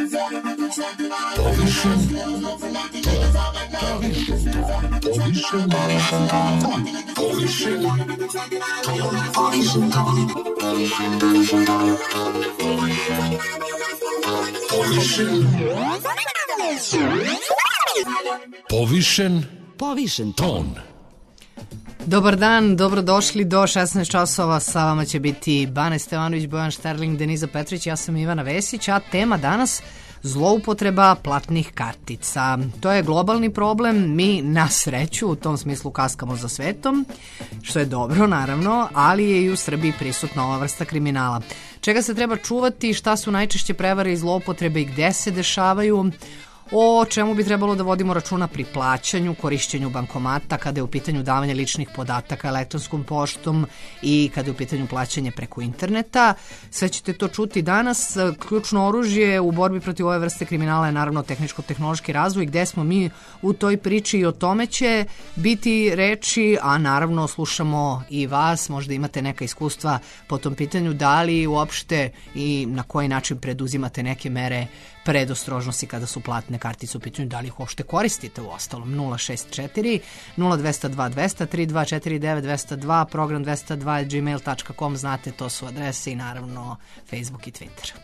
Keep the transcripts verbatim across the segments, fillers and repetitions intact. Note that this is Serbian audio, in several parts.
Povišen Povišen ton. Dobar dan, dobrodošli do šesnaest časova. Sa vama će biti Bane Stevanović, Bojan Šterling, Deniza Petrić, ja sam Ivana Vesić, a tema danas zloupotreba platnih kartica. To je globalni problem, mi na sreću u tom smislu kaskamo za svetom, što je dobro naravno, ali je i u Srbiji prisutna ova vrsta kriminala. Čega se treba čuvati, šta su najčešće prevare i zloupotrebe i gde se dešavaju, o čemu bi trebalo da vodimo računa pri plaćanju, korišćenju bankomata, kada je u pitanju davanje ličnih podataka elektronskom poštom i kada je u pitanju plaćanje preko interneta. Sve ćete to čuti danas. Ključno oružje u borbi protiv ove vrste kriminala je naravno tehničko-tehnološki razvoj. Gde smo mi u toj priči i o tome će biti reči, a naravno slušamo i vas, možda imate neka iskustva po tom pitanju, da li uopšte i na koji način preduzimate neke mere predostrožnosti kada su platne kartice u pitanju, da li ih uopšte koristite u ostalom. Nula šest četiri nula dva nula dva dva nula tri dva četiri devet dva nula dva, program dva nula dva gmail tačka com, znate, to su adrese i naravno Facebook i Twitter.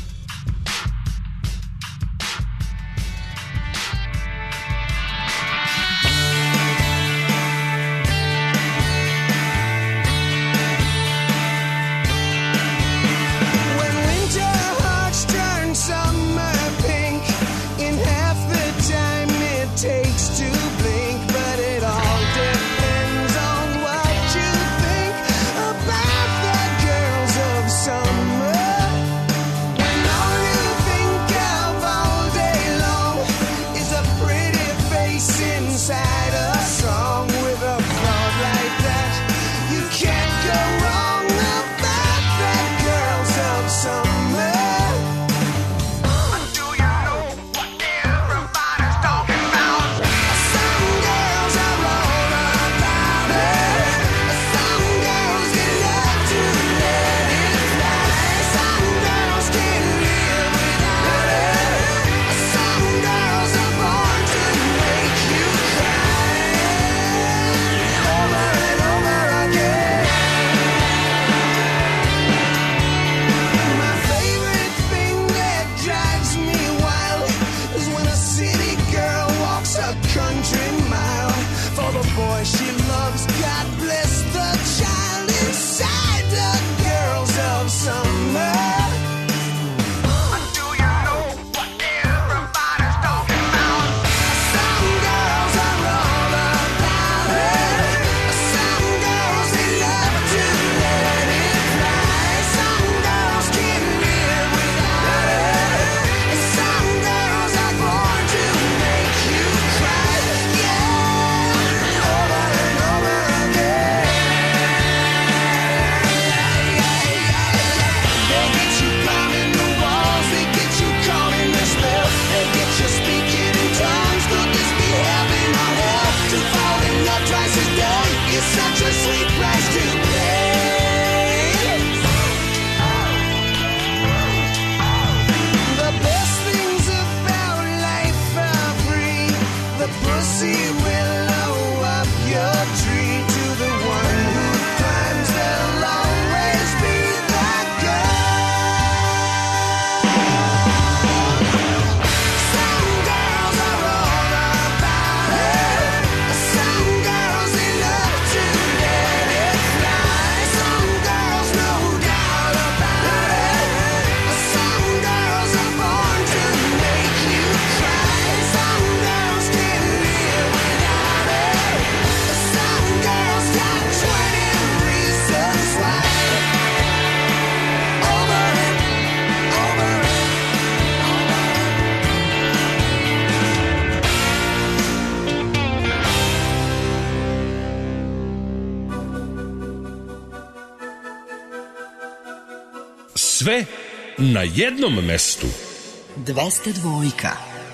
Sve na jednom mestu. dvesta dva.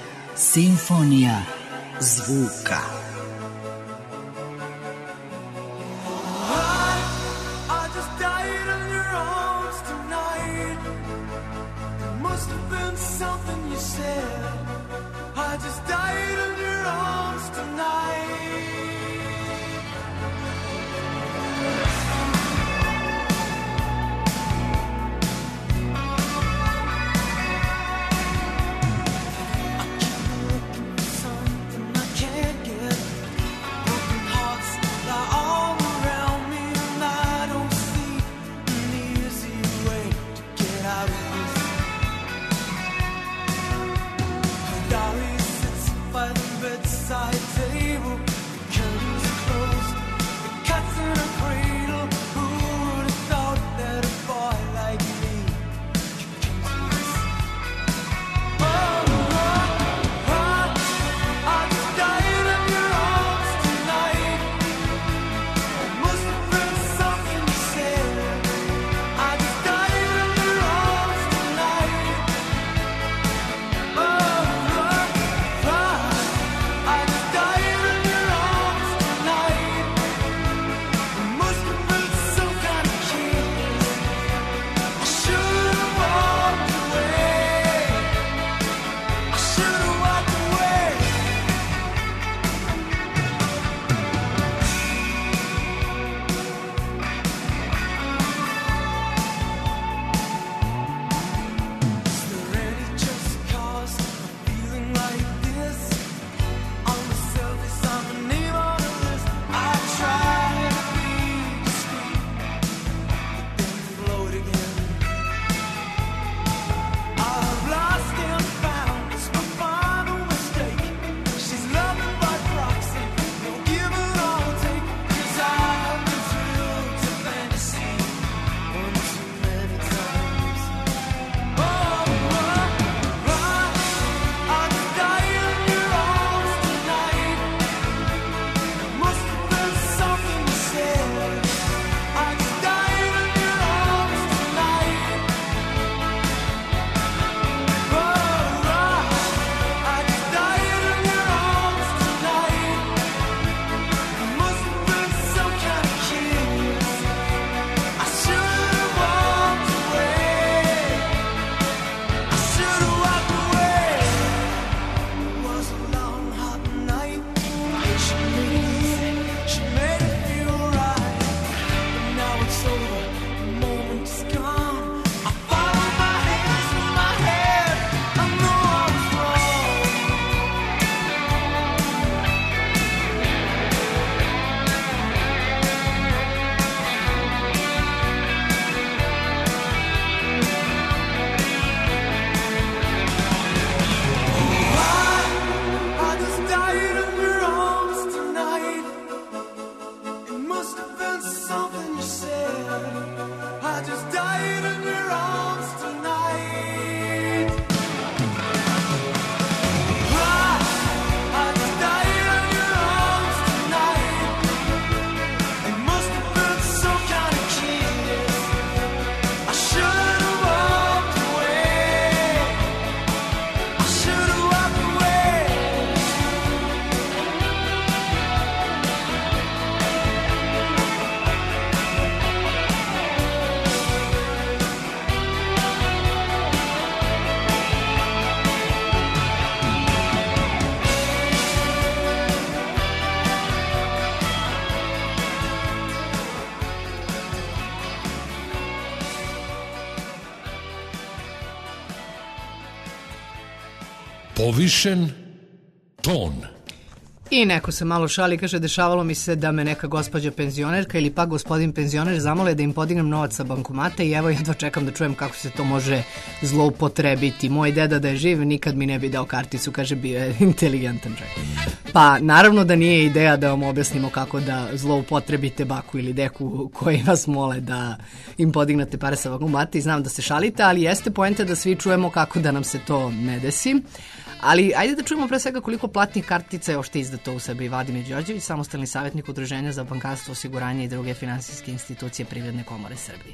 Simfonija zvuka. I just died in your arms tonight. Must have been something you said. I just died in your arms tonight. Povišen ton. I neko se malo šali, kaže, dešavalo mi se da me neka gospođa penzionerka ili pa gospodin penzioner zamole da im podignem novac sa bankomata i evo jedva čekam da čujem kako se to može zloupotrebiti. Moj deda da je živ nikad mi ne bi dao karticu, kaže, bio je inteligentan čovjek. Pa naravno da nije ideja da vam objasnimo kako da zloupotrebite baku ili deku koji vas mole da im podignete pare sa bankomata i znam da se šalite, ali jeste poenta da svi čujemo kako da nam se to ne desi. Ali ajde da čujemo pre svega koliko platnih kartica je ošte izdato u Srbiji. Vladimir Đorđević, samostalni savjetnik Udruženja za bankarstvo, osiguranje i druge finansijske institucije Privredne komore Srbije.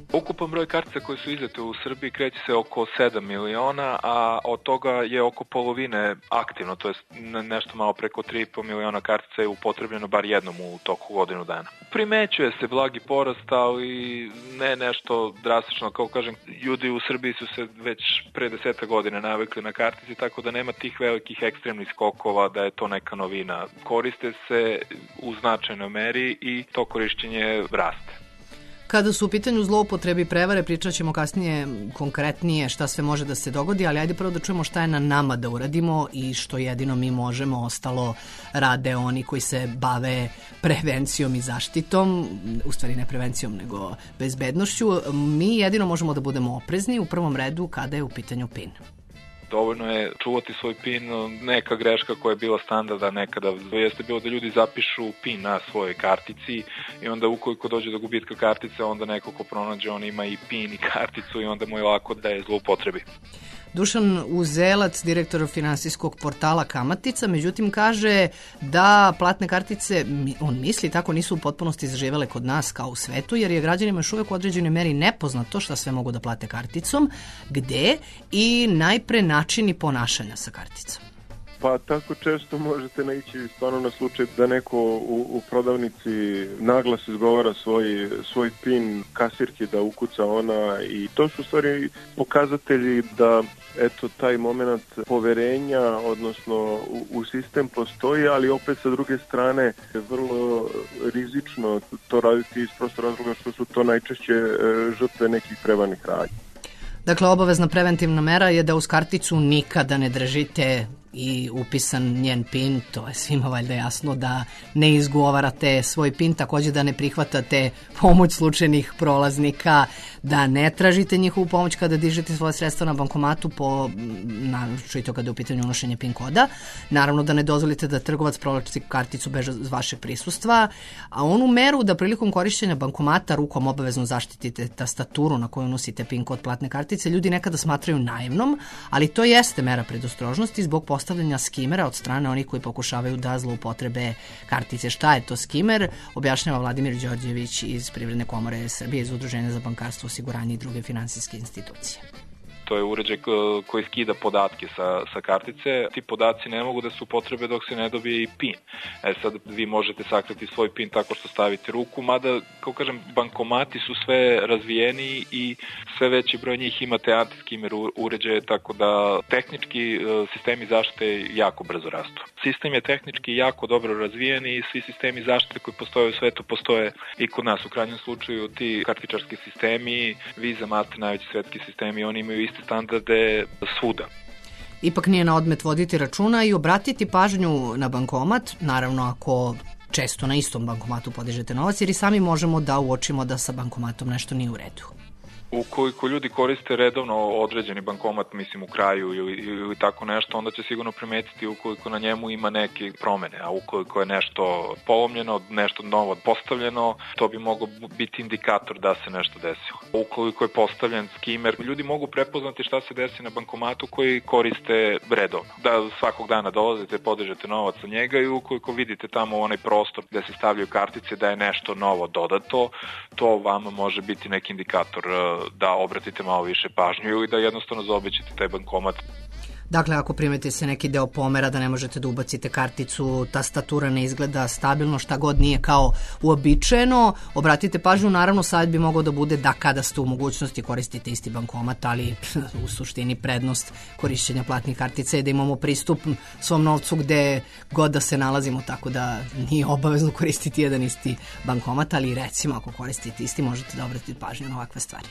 Ukupan broj kartica koje su izdate u Srbiji kreće se oko sedam miliona, a od toga je oko polovine aktivno, to je nešto malo preko tri i po miliona kartica je upotrebljeno bar jednom u toku godinu dana. Primećuje se blagi porast, ali ne nešto drastično, kao kažem, ljudi u Srbiji su se već pre deseta godine navikli na kartici, tako da nema tih velikih ekstremnih skokova da je to neka novina. Koriste se u značajnoj meri i to korišćenje raste. Kada su u pitanju zloupotrebe i prevare, pričat ćemo kasnije konkretnije šta sve može da se dogodi, ali ajde prvo da čujemo šta je na nama da uradimo i što jedino mi možemo, ostalo rade oni koji se bave prevencijom i zaštitom, u stvari ne prevencijom nego bezbednošću. Mi jedino možemo da budemo oprezni u prvom redu kada je u pitanju PIN. Dovoljno je čuvati svoj PIN, neka greška koja je bila standarda nekada, jeste bilo da ljudi zapišu PIN na svojoj kartici i onda ukoliko dođe do gubitka kartice, onda neko ko pronađe, on ima i PIN i karticu i onda mu je lako da je zloupotrebi. Dušan Uzelac, direktor finansijskog portala Kamatica, međutim kaže da platne kartice, on misli tako, nisu u potpunosti zaživele kod nas kao u svetu, jer je građanima još uvek u određenoj meri nepoznato šta sve mogu da plate karticom, gde i najpre načini ponašanja sa karticom. Pa tako često možete naići stvarno na slučaj da neko u, u prodavnici naglas izgovara svoj, svoj PIN kasirki da ukuca ona i to su stvari pokazatelji da eto taj moment poverenja, odnosno u, u sistem postoji, ali opet sa druge strane je vrlo rizično to raditi iz prosto razloga što su to najčešće žrtve nekih prevarnih radnji. Dakle, obavezna preventivna mera je da uz karticu nikada ne držite i upisan njen PIN, to je svima valjda jasno, da ne izgovarate svoj PIN, takođe da ne prihvatate pomoć slučajnih prolaznika, da ne tražite njihovu pomoć kada dižete svoje sredstva na bankomatu, po naročito kada je u pitanju unošenje PIN koda. Naravno da ne dozvolite da trgovac provlači karticu bez vašeg prisustva, a onu meru da prilikom korišćenja bankomata rukom obavezno zaštitite tastaturu na koju nosite PIN kod platne kartice, ljudi nekada smatraju naivnom, ali to jeste mera predostrožnosti zbog postavljanja skimera od strane onih koji pokušavaju da zloupotrebe kartice. Šta je to skimer? Objašnjava Vladimir Đorđević iz Privredne komore Srbije, iz Udruženja za bankarstvo, osiguranje i druge finansijske institucije. To je uređaj koji skida podatke sa, sa kartice. Ti podaci ne mogu da se upotrebe dok se ne dobije i PIN. E sad vi možete sakriti svoj PIN tako što stavite ruku, mada, kao kažem, bankomati su sve razvijeniji i sve veći broj njih ima te antiskimer uređaje, tako da tehnički sistemi zaštite jako brzo rastu. Sistem je tehnički jako dobro razvijen i svi sistemi zaštite koji postoje u svetu postoje i kod nas. U krajnjem slučaju ti kartičarski sistemi, Visa, Master, najveći svetski sistemi, oni imaju iste standarde svuda. Ipak nije na odmet voditi računa i obratiti pažnju na bankomat, naravno ako često na istom bankomatu podižete novac, jer i sami možemo da uočimo da sa bankomatom nešto nije u redu. Ukoliko ljudi koriste redovno određeni bankomat, mislim u kraju ili, ili tako nešto, onda će sigurno primetiti ukoliko na njemu ima neke promene, a ukoliko je nešto polomljeno, nešto novo postavljeno, to bi moglo biti indikator da se nešto desilo. Ukoliko je postavljen skimer, ljudi mogu prepoznati šta se desi na bankomatu koji koriste redovno. Da svakog dana dolazite, podižete novac sa njega i ukoliko vidite tamo onaj prostor gde se stavljaju kartice da je nešto novo dodato, to vama može biti neki indikator da obratite malo više pažnju ili da jednostavno zaobiđete taj bankomat. Dakle, ako primete se neki deo pomera da ne možete da ubacite karticu, tastatura ne izgleda stabilno, šta god nije kao uobičajeno, obratite pažnju, naravno sad bi mogao da bude da kada ste u mogućnosti koristite isti bankomat, ali u suštini prednost korišćenja platnih kartica je da imamo pristup svom novcu gde god da se nalazimo, tako da nije obavezno koristiti jedan isti bankomat, ali recimo ako koristite isti možete da obratite pažnju na ovakve stvari.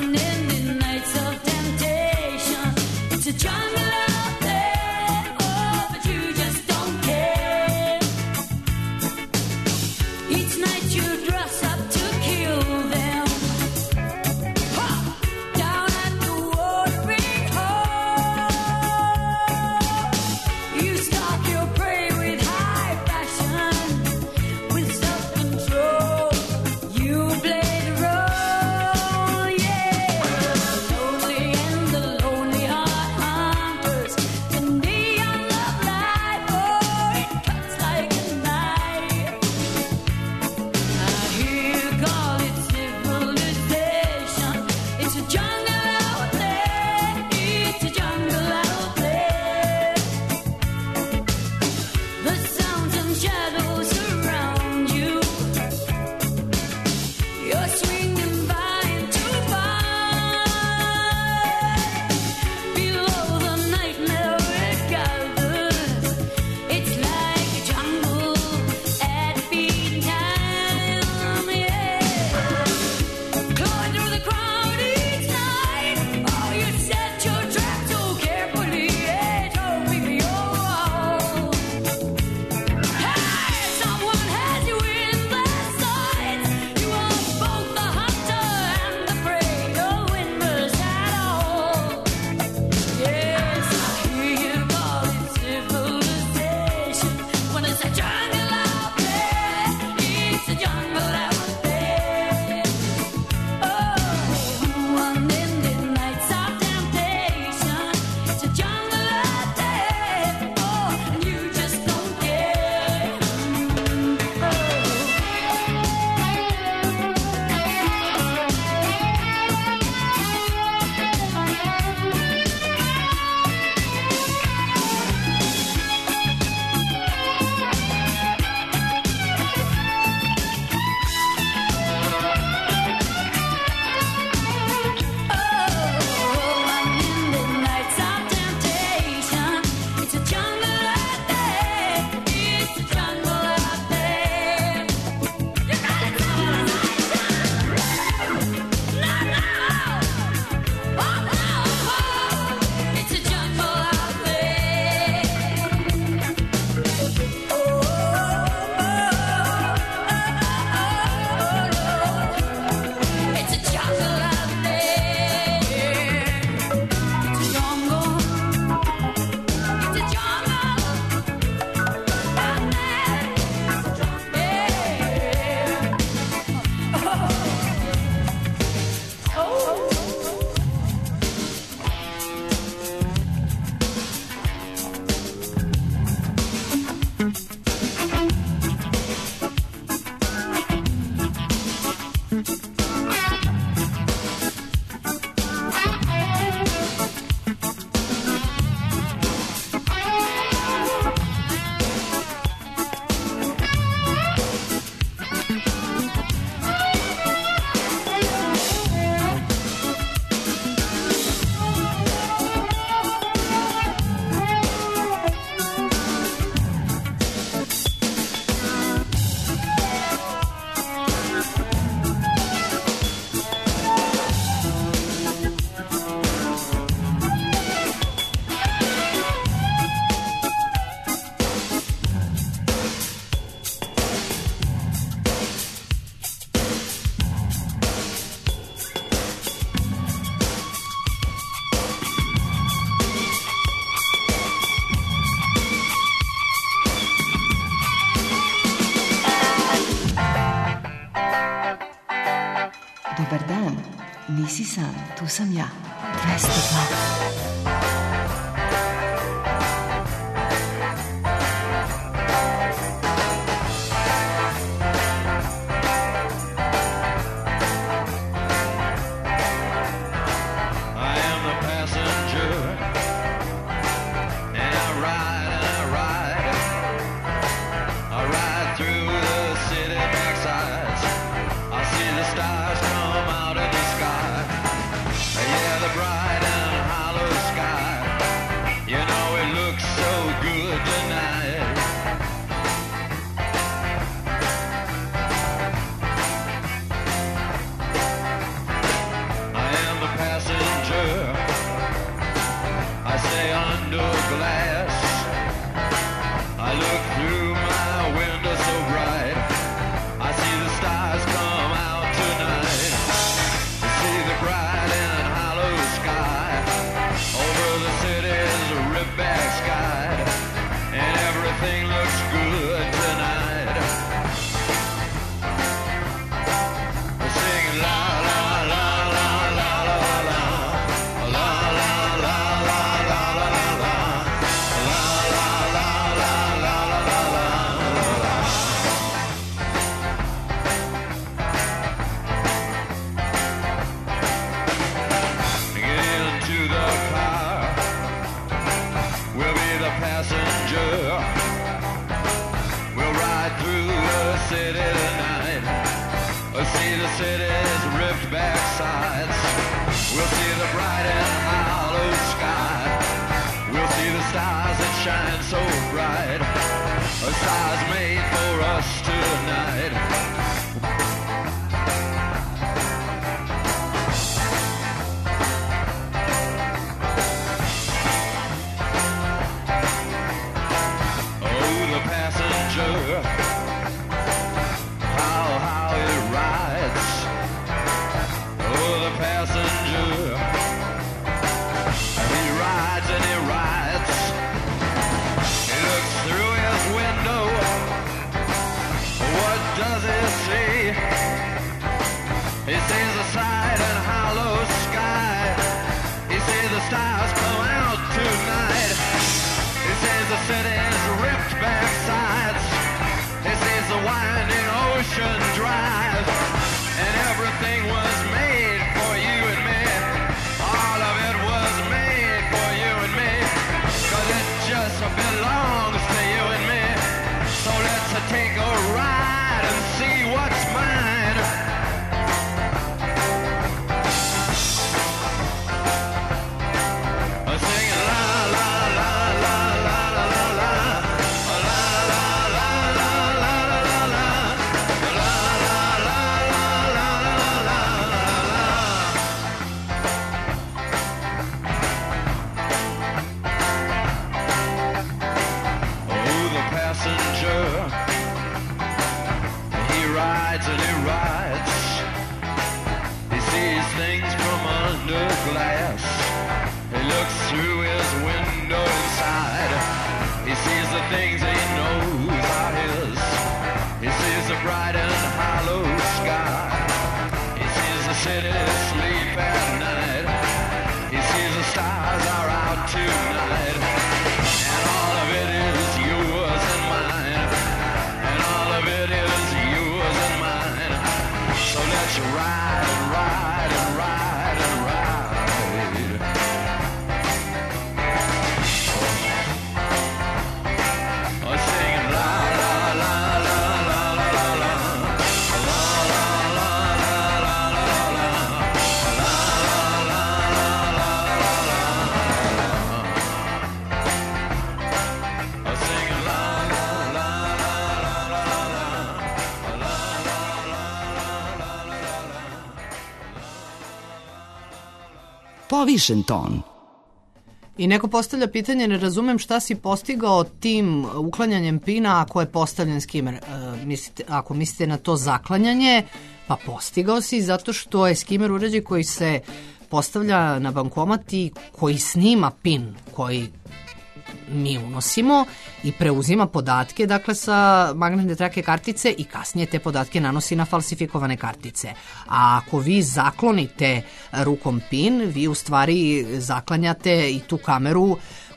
Jungle out there, oh. Dobar dan, nisi sam, tu sam ja. dvesta dva. Povišen ton. I neko postavlja pitanje, ne razumem šta si postigao tim uklanjanjem pina ako je postavljen skimer. E, mislite, ako mislite na to zaklanjanje, pa postigao si zato što je skimer uređaj koji se postavlja na bankomat i koji snima pin, koji mi unosimo i preuzima podatke, dakle, sa magnetne trake kartice i kasnije te podatke nanosi na falsifikovane kartice. A ako vi zaklonite rukom PIN, vi u stvari zaklanjate i tu kameru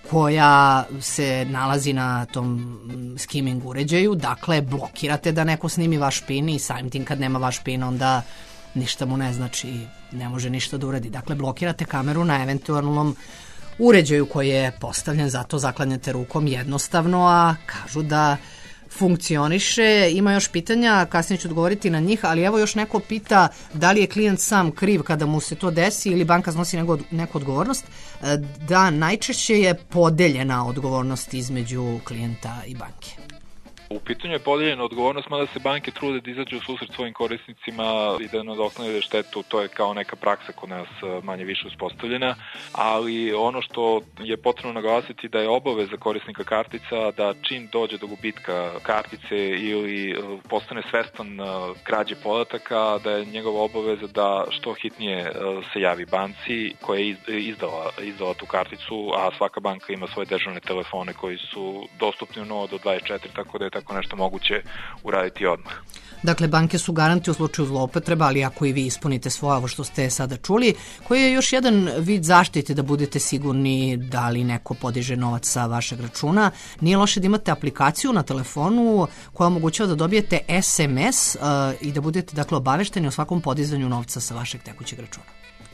koja se nalazi na tom skimming uređaju, dakle, blokirate da neko snimi vaš PIN i samim tim kad nema vaš PIN, onda ništa mu ne znači, ne može ništa da uradi. Dakle, blokirate kameru na eventualnom uređaju koji je postavljen, zato zaklanjate rukom jednostavno, a kažu da funkcioniše. Ima još pitanja, kasnije ću odgovoriti na njih, ali evo još neko pita da li je klijent sam kriv kada mu se to desi ili banka snosi neku, neku odgovornost. Da, najčešće je podeljena odgovornost između klijenta i banke. U pitanju je podeljena odgovornost, mada se banke trude da izađu u susret svojim korisnicima i da nadoknade štetu, to je kao neka praksa kod nas manje više uspostavljena, ali ono što je potrebno naglasiti da je obaveza korisnika kartica da čim dođe do gubitka kartice ili postane svestan krađe podataka, da je njegova obaveza da što hitnije se javi banci koja je izdala, izdala tu karticu, a svaka banka ima svoje dežurne telefone koji su dostupni u nula do dvadeset četiri, tako da je tako nešto moguće uraditi odmah. Dakle, banke su garanti u slučaju zloupotreba, ali ako i vi ispunite svoje, ovo što ste sada čuli, koji je još jedan vid zaštite da budete sigurni da li neko podiže novac sa vašeg računa, nije loše da imate aplikaciju na telefonu koja omogućava da dobijete es em es uh, i da budete, dakle, obavešteni o svakom podizanju novca sa vašeg tekućeg računa.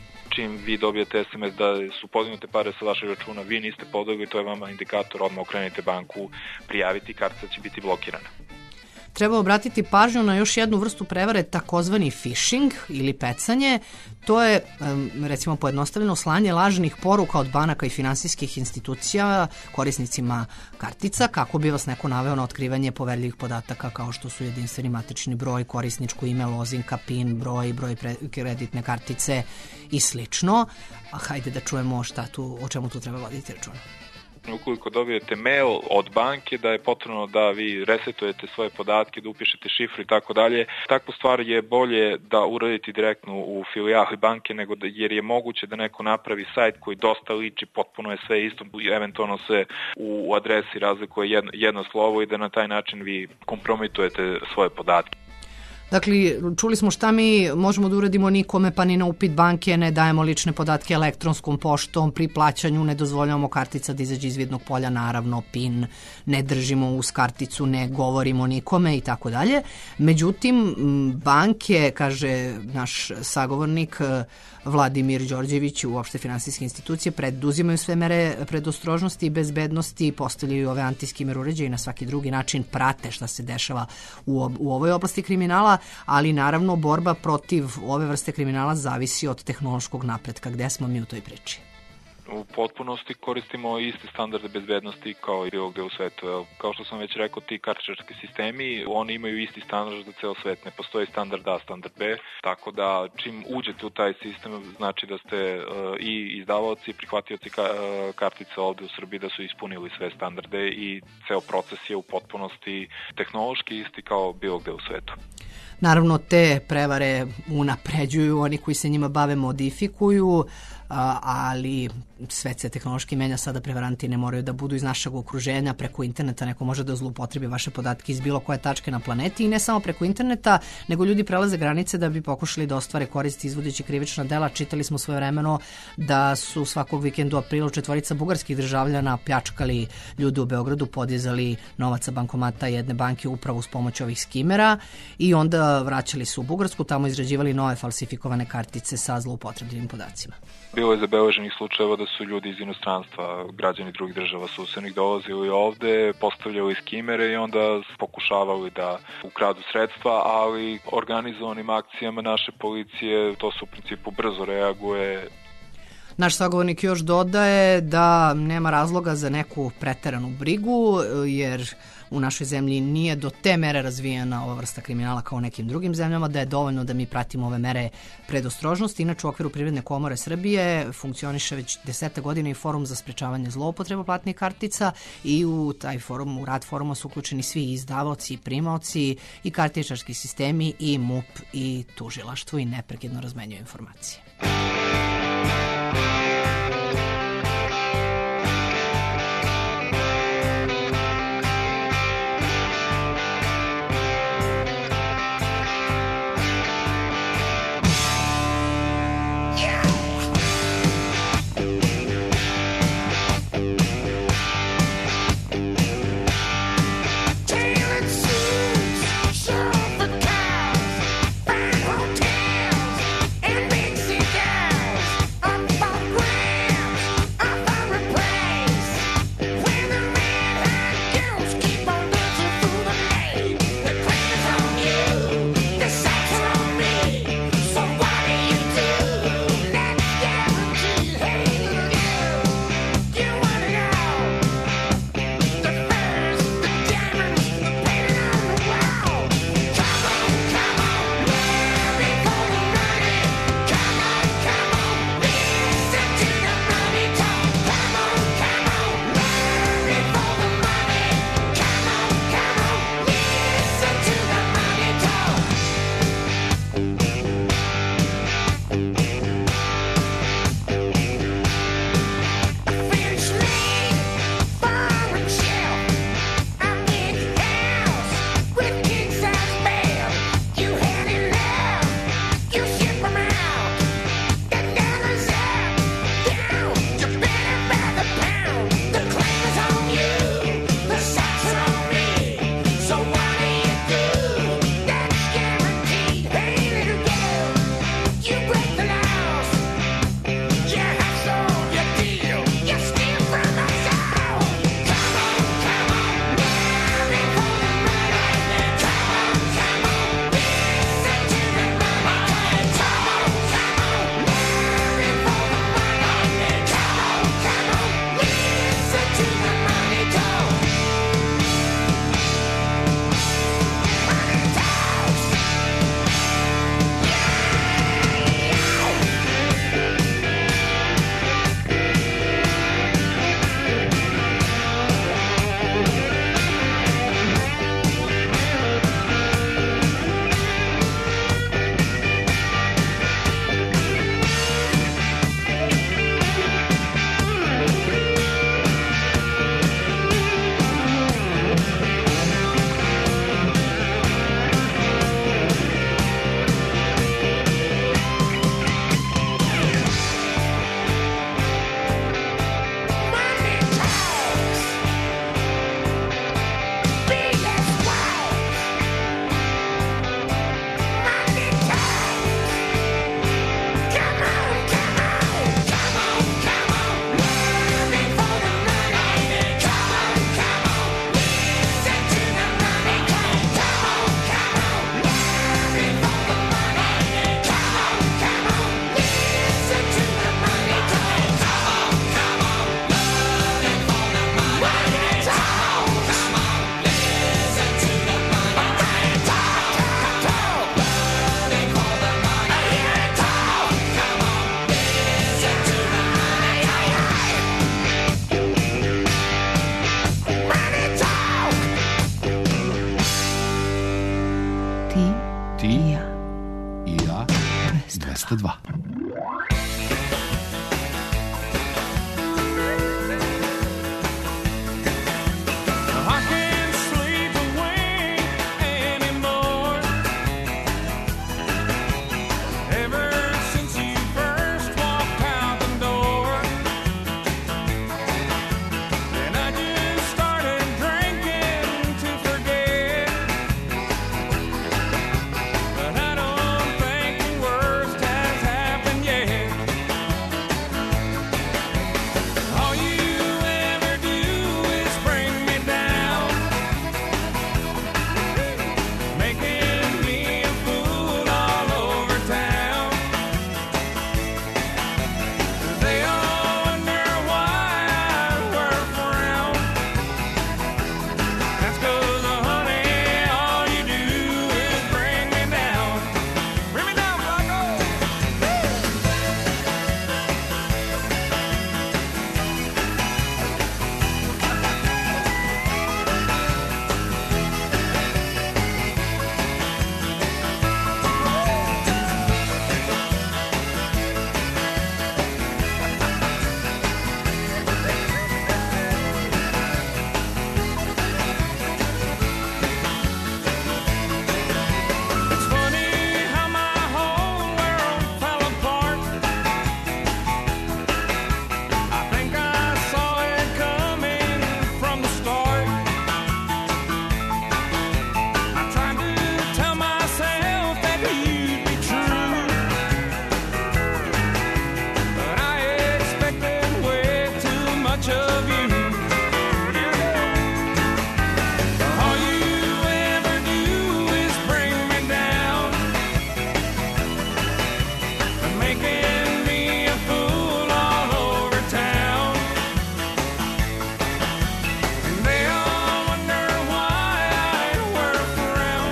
Čim vi dobijete es em es da su podignute pare sa vašeg računa, vi niste podigli, to je vama indikator, odmah okrenite banku, prijaviti, kartica će biti blokirana. Treba obratiti pažnju na još jednu vrstu prevare, takozvani phishing ili pecanje. To je, recimo, pojednostavljeno slanje lažnih poruka od banaka i finansijskih institucija korisnicima kartica kako bi vas neko naveo na otkrivanje poverljivih podataka kao što su jedinstveni matični broj, korisničko ime, lozinka, PIN, broj, broj kreditne kartice i slično. A hajde da čujemo šta tu, o čemu tu treba voditi računa. Ukoliko dobijete mail od banke da je potrebno da vi resetujete svoje podatke, da upišete šifru i tako dalje, takvu stvar je bolje da uradite direktno u filijali banke, nego da, jer je moguće da neko napravi sajt koji dosta liči, potpuno je sve isto, eventualno sve u adresi razlikuje jedno, jedno slovo i da na taj način vi kompromitujete svoje podatke. Dakle, čuli smo šta mi možemo da uradimo, nikome pa ni na upit banke ne dajemo lične podatke elektronskom poštom, pri plaćanju ne dozvoljavamo kartica da izađe iz vidnog polja, naravno PIN ne držimo uz karticu, ne govorimo nikome i tako dalje. Međutim, banke, kaže naš sagovornik Vladimir Đorđević, uopšte finansijske institucije, preduzimaju sve mere predostrožnosti i bezbednosti, postavljaju ove antiskimer uređaje i na svaki drugi način prate šta se dešava u, u ovoj oblasti kriminala, ali naravno borba protiv ove vrste kriminala zavisi od tehnološkog napretka. Gde smo mi u toj priči? U potpunosti koristimo iste standarde bezbednosti kao i bilo gde u svetu. Kao što sam već rekao, ti kartičarski sistemi, oni imaju isti standard za ceo svet. Ne postoji standard A, standard B, tako da čim uđete u taj sistem, znači da ste uh, i izdavaoci, prihvatioci ka, uh, kartica ovde u Srbiji, da su ispunili sve standarde i ceo proces je u potpunosti tehnološki isti kao bilo gde u svetu. Naravno, te prevare unapređuju, oni koji se njima bave modifikuju, ali svet se tehnološki menja, sada prevaranti ne moraju da budu iz našeg okruženja, preko interneta neko može da zloupotrebi vaše podatke iz bilo koje tačke na planeti i ne samo preko interneta, nego ljudi prelaze granice da bi pokušali da ostvare koristi izvodeći krivična dela. Čitali smo svojevremeno da su svakog vikenda u aprilu četvorica bugarskih državljana pljačkali ljude u Beogradu, podizali novac sa bankomata jedne banke upravo uz pomoć ovih skimera i onda vraćali se u Bugarsku, tamo izrađivali nove falsifikovane kartice sa zloupotrebljivim podacima. Bilo je zabeleženih slučajeva da su ljudi iz inostranstva, građani drugih država susednih, dolazili ovde, postavljali skimere i onda pokušavali da ukradu sredstva, ali organizovanim akcijama naše policije to se u principu brzo reaguje. Naš sagovornik još dodaje da nema razloga za neku preteranu brigu, jer u našoj zemlji nije do te mere razvijena ova vrsta kriminala kao u nekim drugim zemljama, da je dovoljno da mi pratimo ove mere predostrožnosti. Inače, u okviru Privredne komore Srbije funkcioniše već desete godine i forum za sprečavanje zloupotreba platnih kartica i u taj forum, u rad foruma su uključeni svi izdavaoci i primaoci i kartičarski sistemi i M U P i tužilaštvo i neprekidno razmenjuju informacije. Ti I ja. i ja dvesta dva. I can't sleep away anymore. Ever since you first walked out the door, and I just started drinking to forget. But I don't think the worst has happened yet. All you ever do is bring me down, making me a fool all over town. They all wonder why I wear a frown. That's 'cause, uh, honey, all you do is bring me down. Bring me down, Flacco. It's funny how my whole world fell apart. I think I saw it coming from the start. I tried to tell myself that you'd be true, but I expected way too much of you. All you ever do is bring me down, making me a fool all over town. And they all wonder why I wear a frown.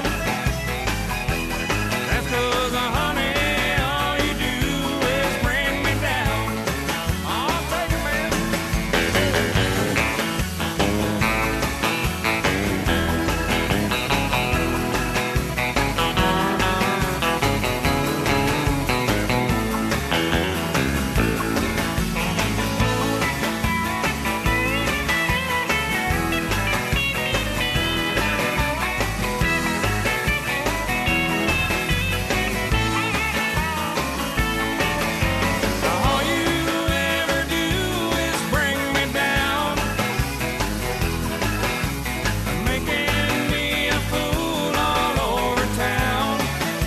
That's 'cause, uh, honey, all you do is bring me down. I'll take it, man. All you ever do is bring me down, making me a fool all over town.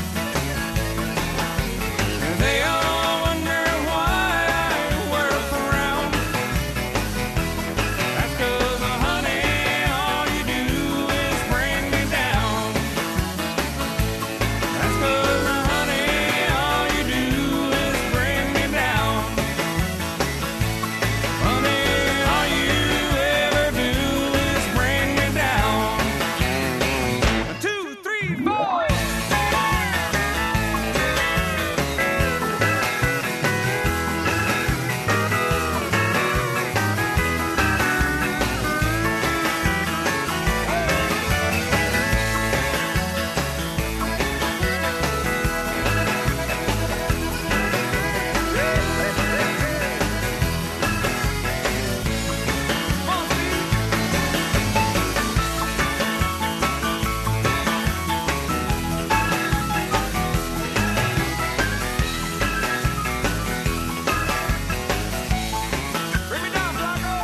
And they all wonder why I wear a frown. That's 'cause, uh, honey, all you do is bring me down. That's 'cause, uh, honey, all you do is bring me down. Honey, all you ever do is bring me down. Two, three, four. Bring me down, Flacco.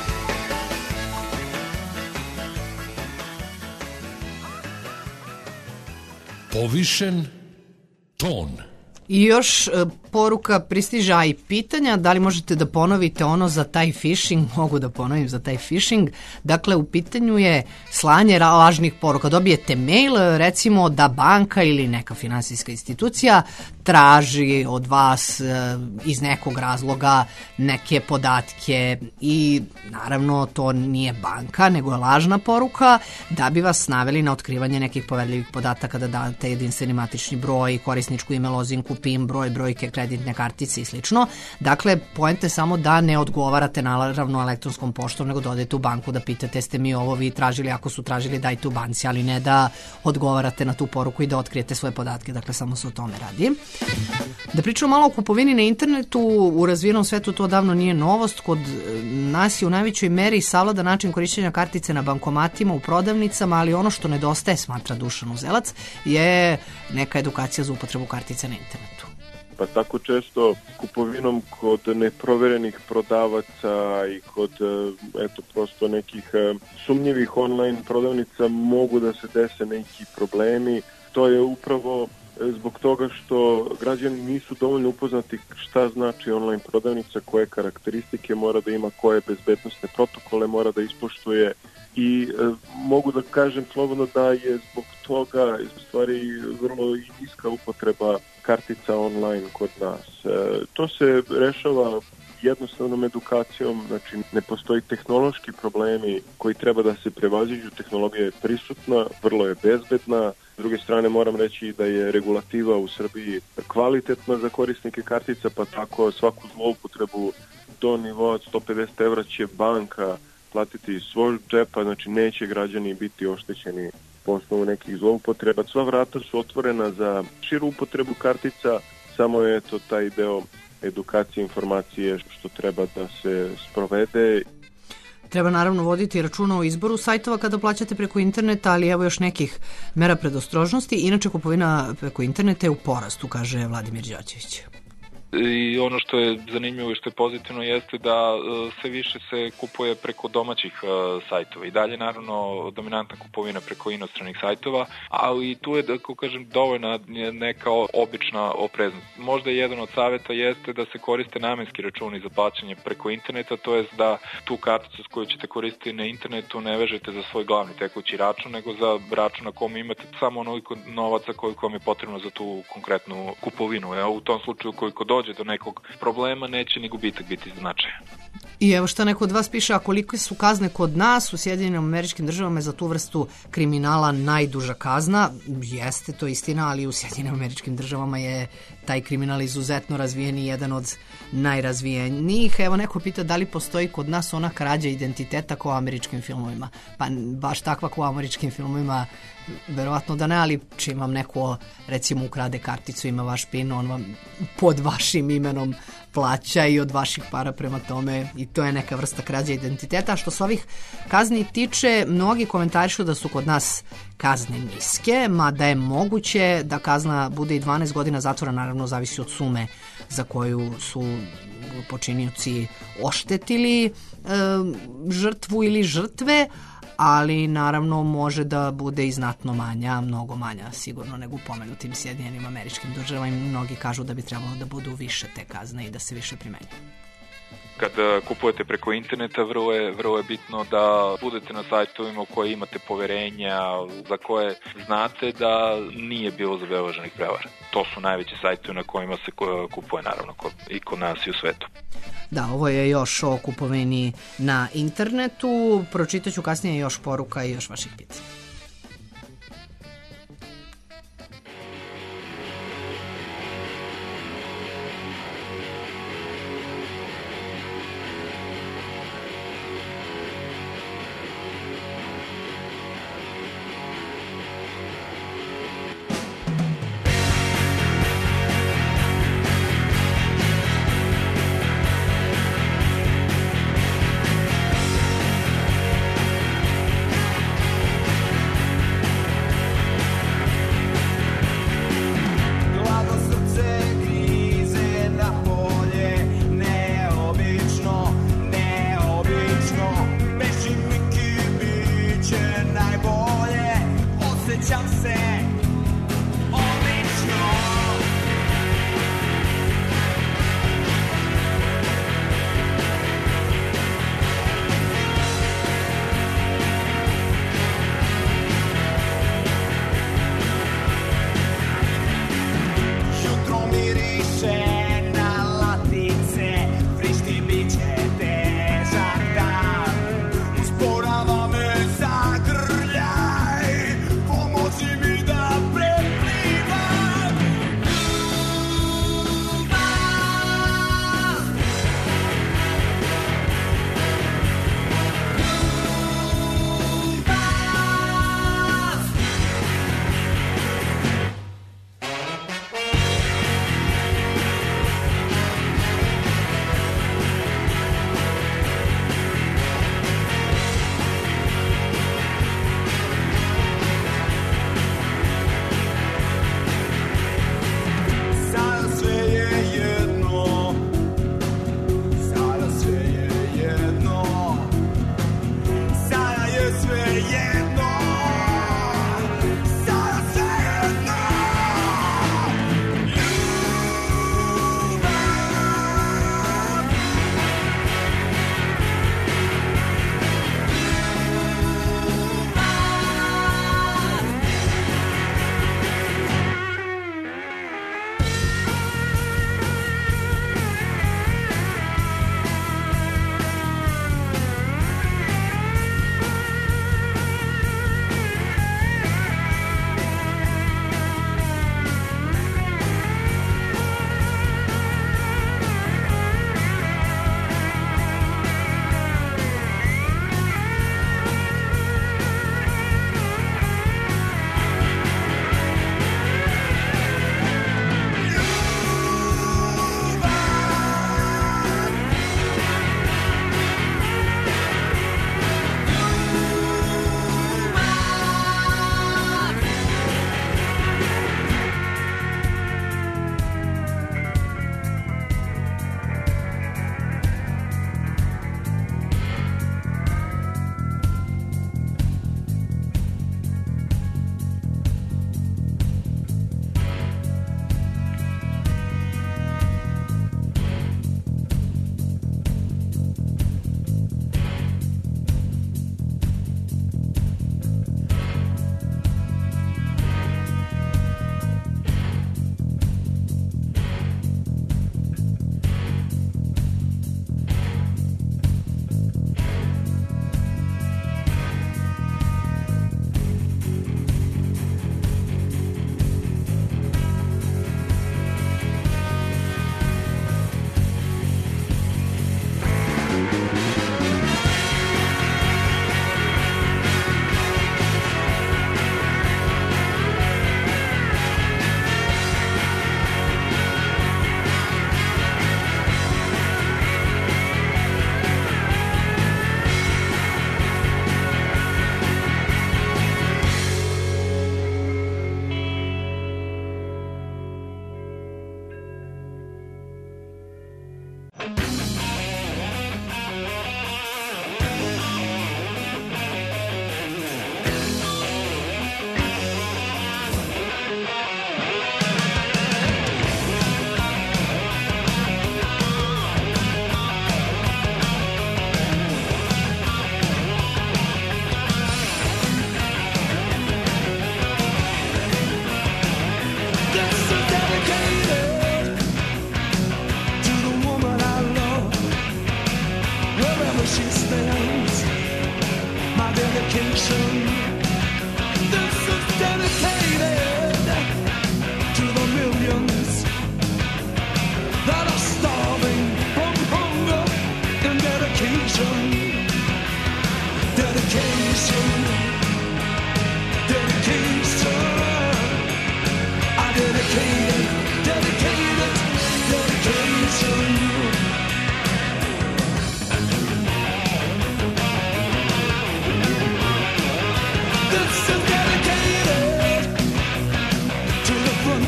Povišen ton. I još e, poruka pristiže, a i pitanja, da li možete da ponovite ono za taj phishing? Mogu da ponovim za taj phishing. Dakle, u pitanju je slanje ra- lažnih poruka. Dobijete mail, recimo da banka ili neka finansijska institucija traži od vas e, iz nekog razloga neke podatke i naravno to nije banka, nego je lažna poruka da bi vas naveli na otkrivanje nekih poverljivih podataka, da date jedinstveni matični broj, korisničku ime, lozinku, PIN, broj, brojke, kreditne kartice i slično. Dakle, poenta je samo da ne odgovarate naravno elektronskom poštom, nego da odete u banku da pitate ste mi ovo vi tražili, ako su tražili dajte u banci, ali ne da odgovarate na tu poruku i da otkrijete svoje podatke. Dakle, samo se o tome radi. Da pričamo malo o kupovini na internetu, u razvijenom svetu to davno nije novost. Kod nas je u najvećoj meri savlada način korišćenja kartice na bankomatima, u prodavnicama, ali ono što nedostaje, smatra Dušan Uzelac, je neka edukacija za upotrebu kartice na internetu. Pa tako često kupovinom kod neproverenih prodavaca i kod eto prosto nekih sumnjivih online prodavnica mogu da se dese neki problemi. To je upravo zbog toga što građani nisu dovoljno upoznati šta znači online prodavnica, koje karakteristike mora da ima, koje bezbednosne protokole mora da ispoštuje i e, mogu da kažem slobodno da je zbog toga u stvari vrlo i niska upotreba kartica online kod nas. E, to se rešava jednostavnom edukacijom, znači ne postoji tehnološki problemi koji treba da se prevaziđu, tehnologija je prisutna, vrlo je bezbedna. S druge strane moram reći da je regulativa u Srbiji kvalitetna za korisnike kartica, pa tako svaku zloupotrebu do nivoa od sto pedeset evra će banka platiti iz svog džepa, znači neće građani biti oštećeni po osnovu nekih zloupotreba. Sva vrata su otvorena za širu upotrebu kartica, samo je to taj deo edukacije, informacije što treba da se sprovede. Treba naravno voditi računa o izboru sajtova kada plaćate preko interneta, ali evo još nekih mera predostrožnosti. Inače, kupovina preko interneta je u porastu, kaže Vladimir Đorđević. I ono što je zanimljivo i što je pozitivno jeste da uh, sve više se kupuje preko domaćih uh, sajtova. I dalje naravno dominantna kupovina preko inostranih sajtova, ali tu je, da kažem, dovoljna neka obična opreznost. Možda jedan od saveta jeste da se koriste namenski računi za plaćanje preko interneta, to jest da tu karticu s koju ćete koristiti na internetu ne vežete za svoj glavni tekući račun, nego za račun na kom imate samo onoliko novaca koliko vam je potrebno za tu konkretnu kupovinu. Evo, u tom slučaju koliko dođe do nekog problema, neće ni gubitak biti značajan. I evo šta neko od vas piše, a kolike su kazne kod nas u Sjedinjenim Američkim Državama za tu vrstu kriminala najduža kazna? Jeste to istina, ali u Sjedinjenim Američkim Državama je taj kriminal izuzetno razvijen i jedan od najrazvijenijih. Evo neko pita da li postoji kod nas ona krađa identiteta kao u američkim filmovima. Pa baš takva kao u američkim filmovima verovatno da ne, ali čim vam neko recimo ukrade karticu, ima vaš pin, on vam pod vašim imenom plaća i od vaših para, prema tome i to je neka vrsta krađa identiteta. A što se ovih kazni tiče, mnogi komentarišu da su kod nas kazne niske, mada je moguće da kazna bude i dvanaest godina zatvora, naravno zavisi od sume za koju su počinioci oštetili e, žrtvu ili žrtve, ali naravno može da bude i znatno manja, mnogo manja sigurno nego u pomenutim Sjedinjenim Američkim Državama i mnogi kažu da bi trebalo da budu više te kazne i da se više primenjuju. Kada kupujete preko interneta, vrlo je, vrlo je bitno da budete na sajtovima u koje imate poverenja, za koje znate da nije bilo zabeleženih prevara. To su najveći sajtovi na kojima se kupuje, naravno, i kod nas i u svetu. Da, ovo je još o kupovini na internetu. Pročitaću kasnije još poruka i još vaših pitanja.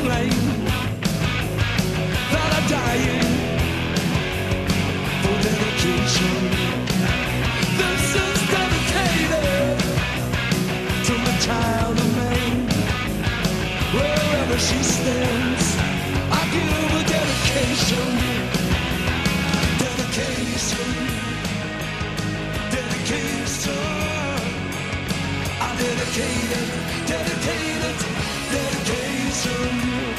flame that are dying for dedication. This is dedicated to the child of Maine. Wherever she stands, I give a dedication. Dedication. Dedication. I dedicate it, dedicate it, dedication.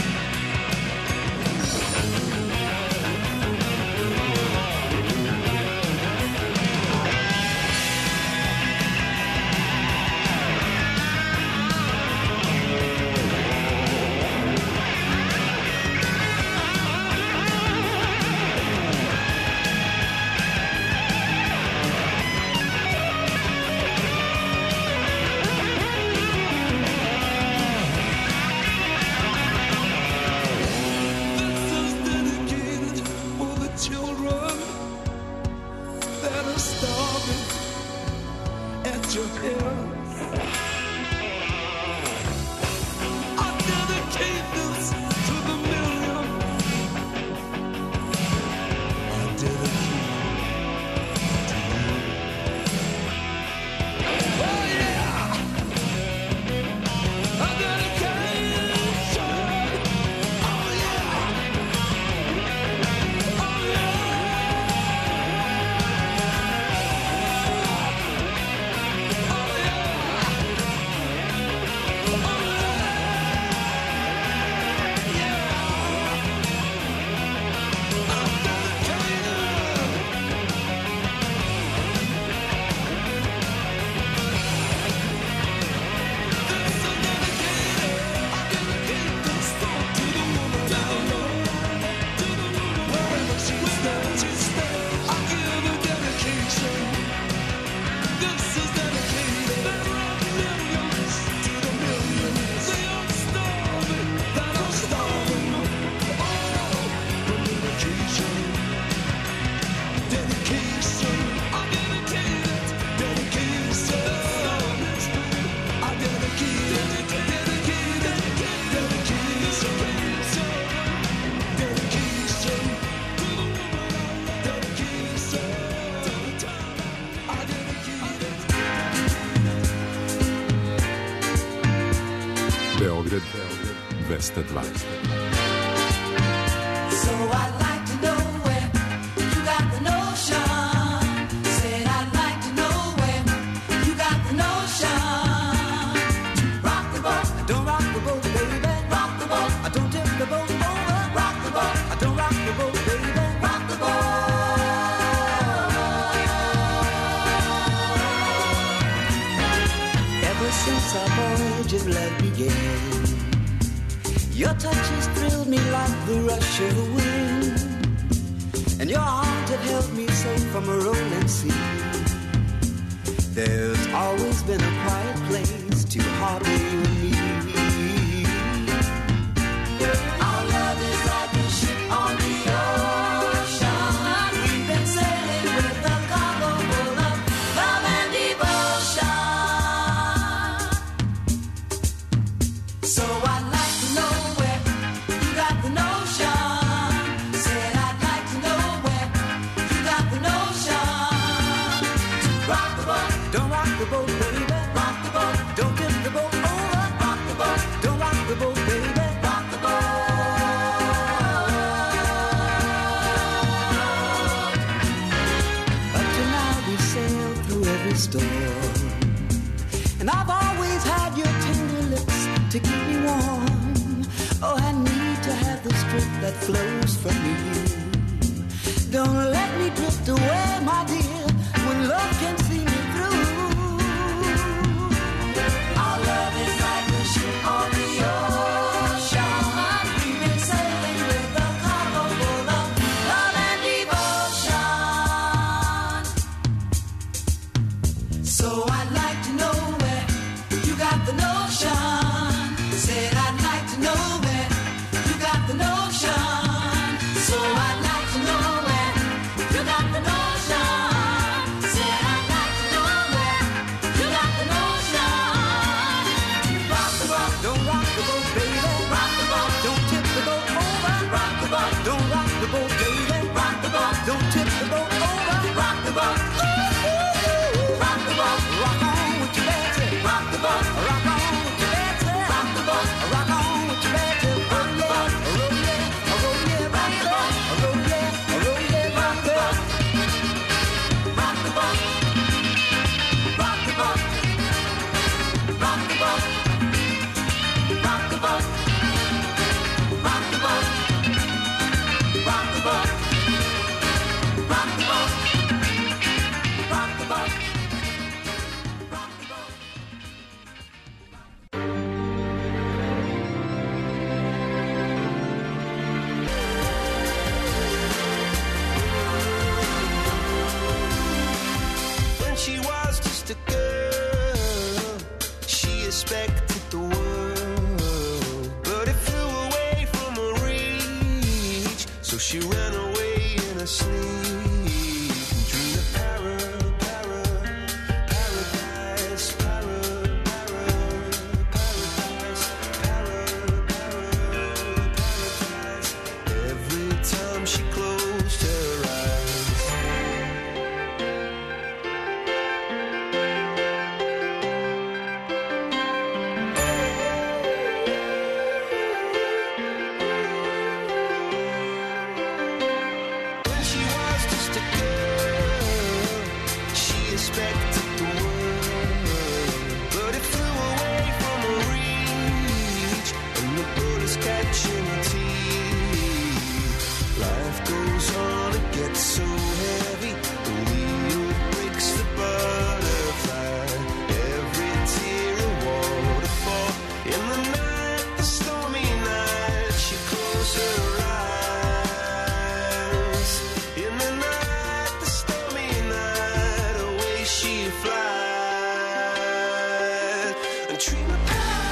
dvesta dva. Your touch has thrilled me like the rush of the wind, and your arms have held me safe from a rolling sea. There's always been a quiet place to harbor you and me. Our love is like a ship on the ocean. We've been sailing with a cargo full of love and devotion. So I the boat, baby, rock the boat. expected the world, but it flew away from her reach, and the bullets catching her teeth. Life goes on, it gets so heavy, the wheel breaks the butterfly. Every tear a waterfall. In the night, the stormy night, she closed her eyes. In the night, the stormy night, away she flies. And dream of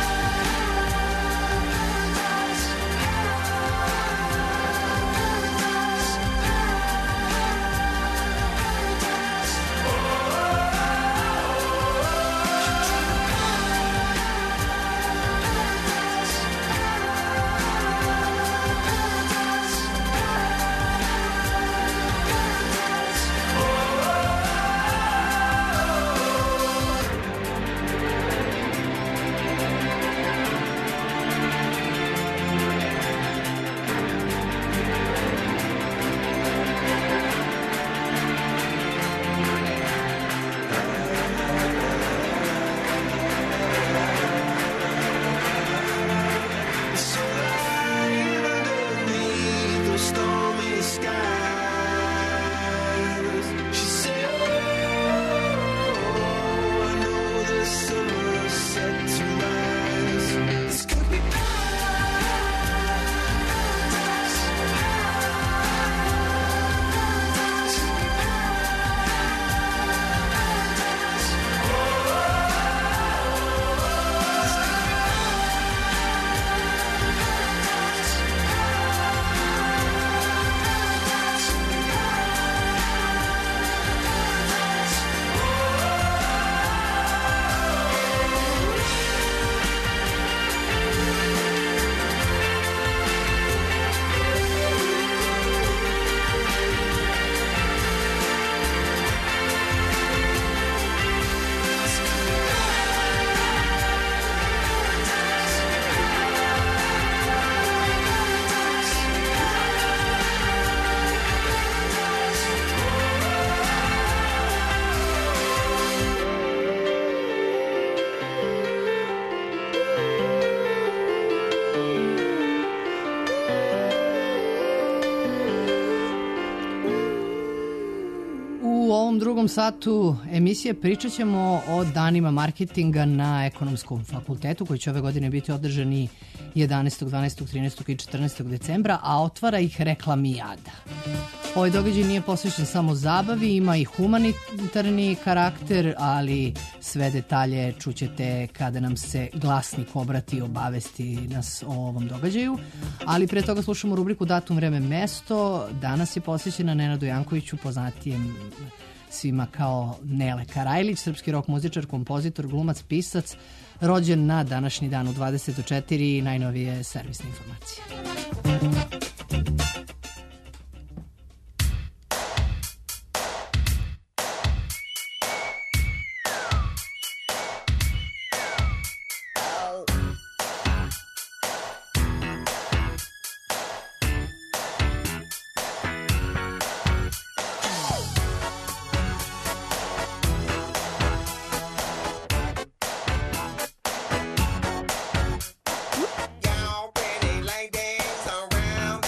drugom satu emisije pričat ćemo o danima marketinga na Ekonomskom fakultetu koji će ove godine biti održani jedanaestog, dvanaestog, trinaestog i četrnaestog decembra, a otvara ih Reklamijada. Ovaj događaj nije posvećen samo zabavi, ima i humanitarni karakter, ali sve detalje čućete kada nam se glasnik obrati i obavesti nas o ovom događaju. Ali pre toga slušamo rubriku Datum, vreme, mesto. Danas je posvećena Nenadu Jankoviću, poznatijem svima kao Nele Karajlić, srpski rock muzičar, kompozitor, glumac, pisac, rođen na današnji dan u dvadeset do četiri i najnovije servisne informacije. Y'all pretty ladies around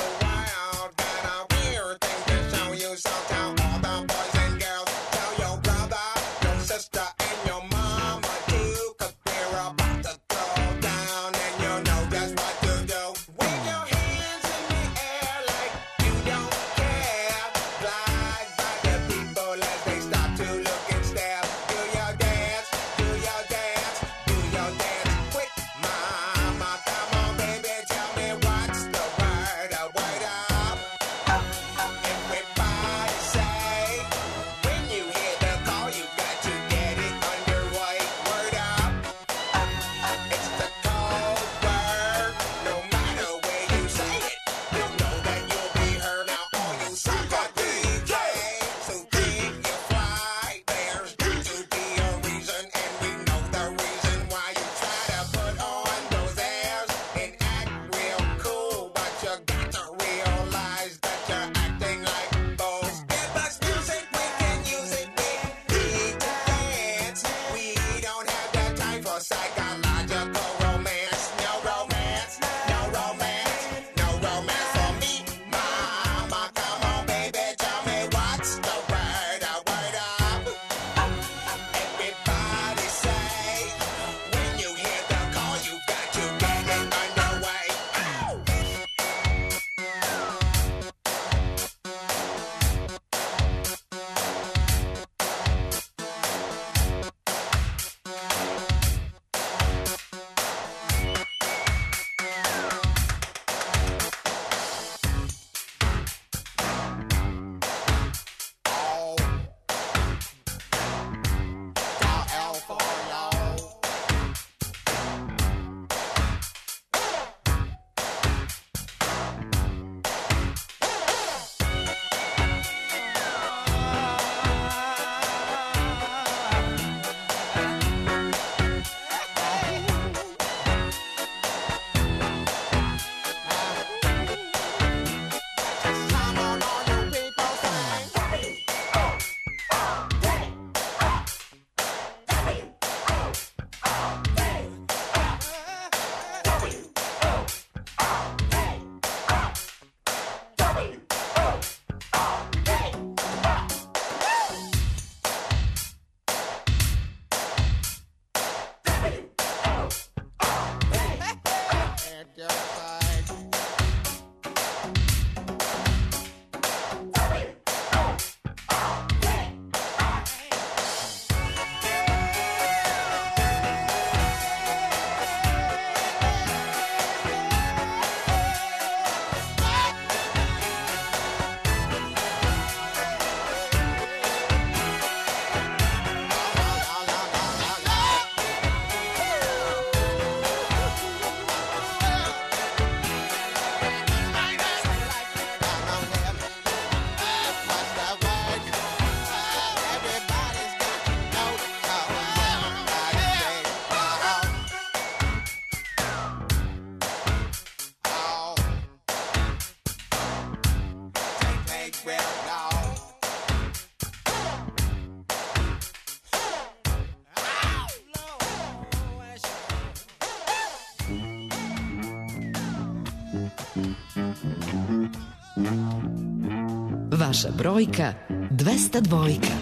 Vaša brojka dvesta dvojka.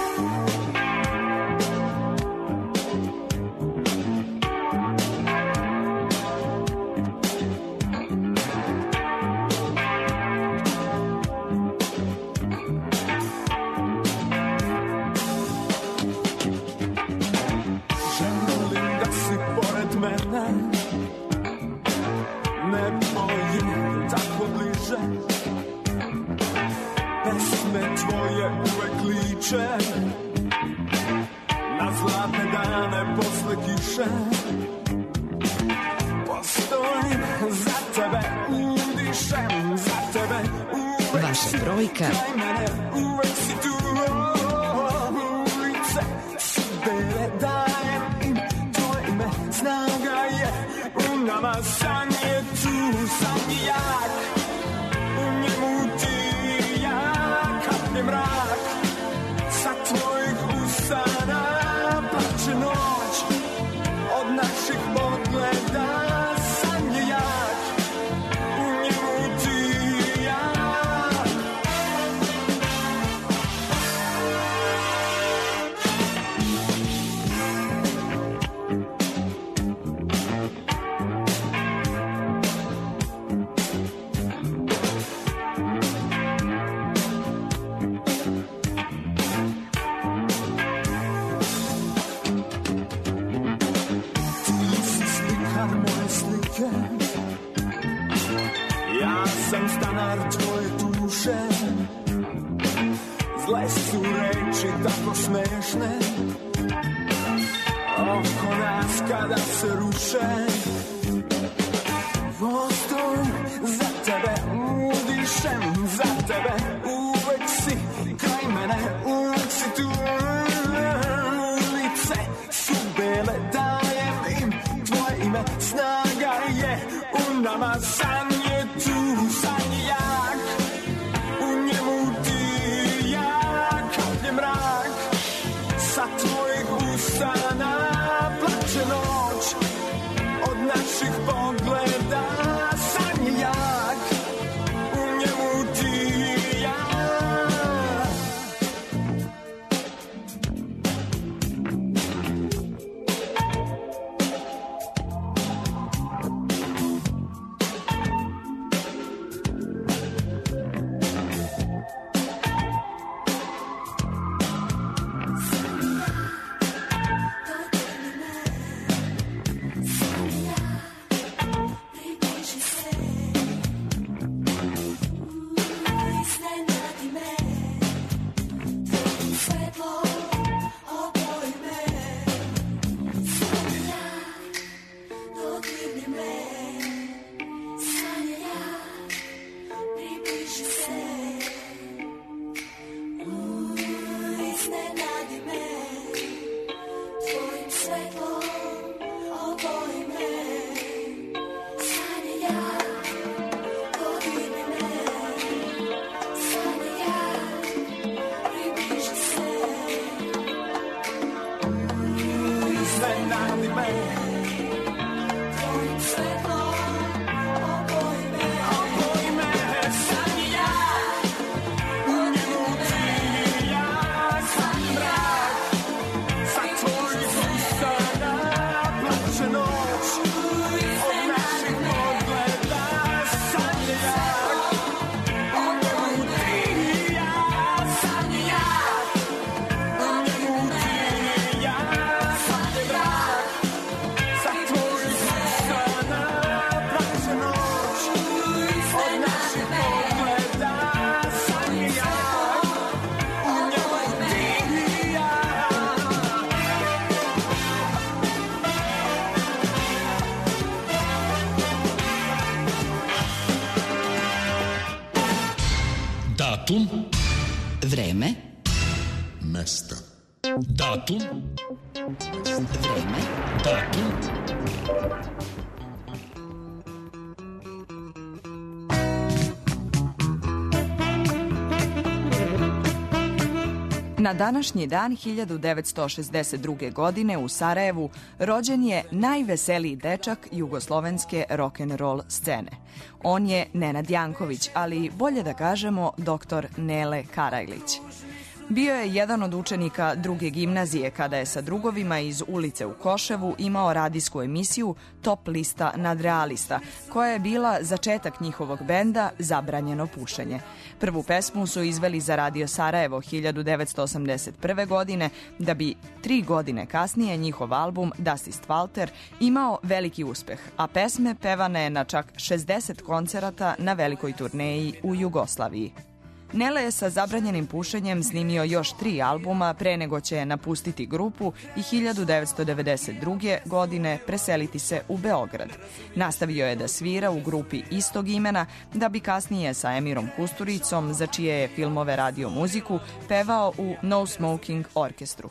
Želim da si pored mene, ne bojim tako bliže. Pesme tvoje uvek liče na zlatne dane posle kiše. Postojim za tebe, udišem za tebe, uvek Vaša si brojka kraj mene, uvek si tu. Ulice su bele, dajem im tvoje ime, snaga je u nama, san je tu, san je jak, u njemu ti i ja, kaplje mrak, sa tvojih usana plače noć, od naših pogleda, san je jak, u njemu ti i ja. Ja sam stanar tvoje duše, zle su reči tako smešne, oko nas kada se ruše. Postojim za tebe, udišem za tebe, uvek si kraj mene, uvek si tu. Ulice su bele, dajem im tvoje ime, snaga je u nama, san je tu, san je jak, u njemu ti i ja, kaplje mrak, sa tvojih usana plače noć, od naših pogleda, san je jak, u njemu ti i ja. Datum, vreme, mesta. Datum, vreme, datum, Na današnji dan hiljadu devetsto šezdeset druge. godine u Sarajevu rođen je najveseliji dečak jugoslovenske rock'n'roll scene. On je Nenad Janković, ali bolje da kažemo doktor Nele Karajlić. Bio je jedan od učenika druge gimnazije kada je sa drugovima iz ulice u Koševu imao radijsku emisiju Top lista nadrealista, koja je bila začetak njihovog benda Zabranjeno pušenje. Prvu pesmu su izveli za Radio Sarajevo hiljadu devetsto osamdeset prve. godine, da bi tri godine kasnije njihov album Das ist Walter imao veliki uspeh, a pesme pevane na čak šezdeset koncerata na velikoj turneji u Jugoslaviji. Nele je sa Zabranjenim pušenjem snimio još tri albuma pre nego će napustiti grupu i hiljadu devetsto devedeset druge. godine preseliti se u Beograd. Nastavio je da svira u grupi istog imena, da bi kasnije sa Emirom Kusturicom, za čije je filmove radio muziku, pevao u No Smoking orkestru.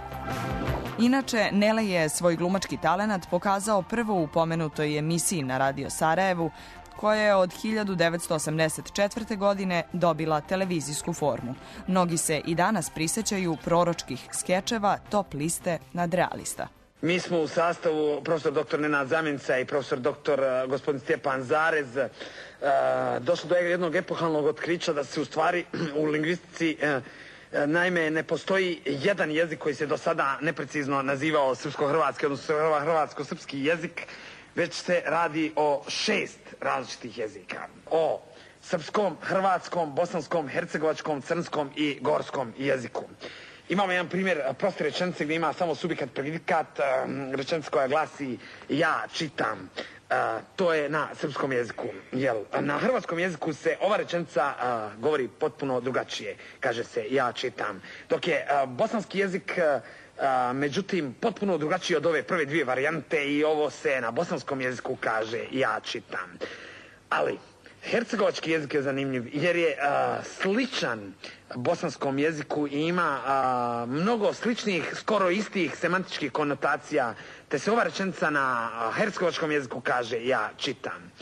Inače, Nele je svoj glumački talenat pokazao prvo u pomenutoj emisiji na Radio Sarajevu, koja je od hiljadu devetsto osamdeset četvrte. godine dobila televizijsku formu. Mnogi se i danas prisećaju proročkih skečeva Top liste nadrealista. Mi smo u sastavu profesor doktor Nenad Zamjenica i profesor doktor gospodin Stjepan Zarez došli do jednog epohalnog otkrića da se u stvari u lingvistici naime ne postoji jedan jezik koji se do sada neprecizno nazivao srpsko-hrvatski, odnosno hrvatsko-srpski jezik, već se radi o šest različitih jezika. O srpskom, hrvatskom, bosanskom, hercegovačkom, crnskom i gorskom jeziku. Imamo jedan primjer proste rečenice gdje ima samo subjekat, predikat, rečenica koja glasi ja čitam. Uh, to je na srpskom jeziku. Jel, na hrvatskom jeziku se ova rečenica uh, govori potpuno drugačije. Kaže se ja čitam. Dok je uh, bosanski jezik uh, Uh, međutim, potpuno drugačiji od ove prve dvije varijante i ovo se na bosanskom jeziku kaže ja čitam. Ali, hercegovački jezik je zanimljiv jer je uh, sličan bosanskom jeziku i ima uh, mnogo sličnih, skoro istih semantičkih konotacija, te se ova rečenica na uh, hercegovačkom jeziku kaže ja čitam.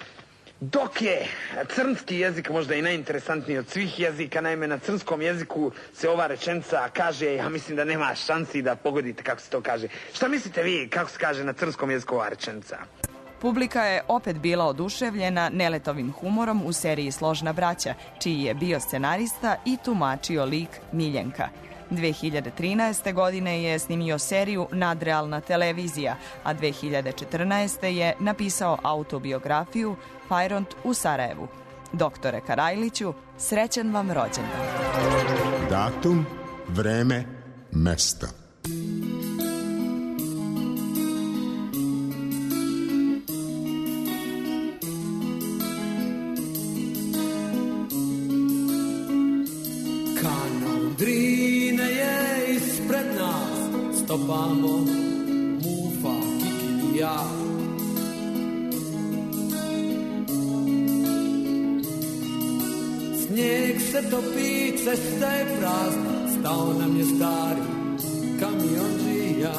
Dok je crnski jezik možda i najinteresantniji od svih jezika, naime na crnskom jeziku se ova rečenica kaže, ja mislim da nema šansi da pogodite kako se to kaže. Šta mislite vi kako se kaže na crnskom jeziku ova rečenica? Publika je opet bila oduševljena Neletovim humorom u seriji Složna braća, čiji je bio scenarista i tumačio lik Miljenka. dve hiljade trinaeste. godine je snimio seriju Nadrealna televizija, a dve hiljade četrnaeste. je napisao autobiografiju Fajront u Sarajevu. Doktore Karajliću, srećan vam rođendan. Datum, vreme, mesta. Kanal Drine je ispred nas, stopamo Mufa, Kiki i ja. Snijeg se topi, cesta je prazna, stao nam je stari kamionđija.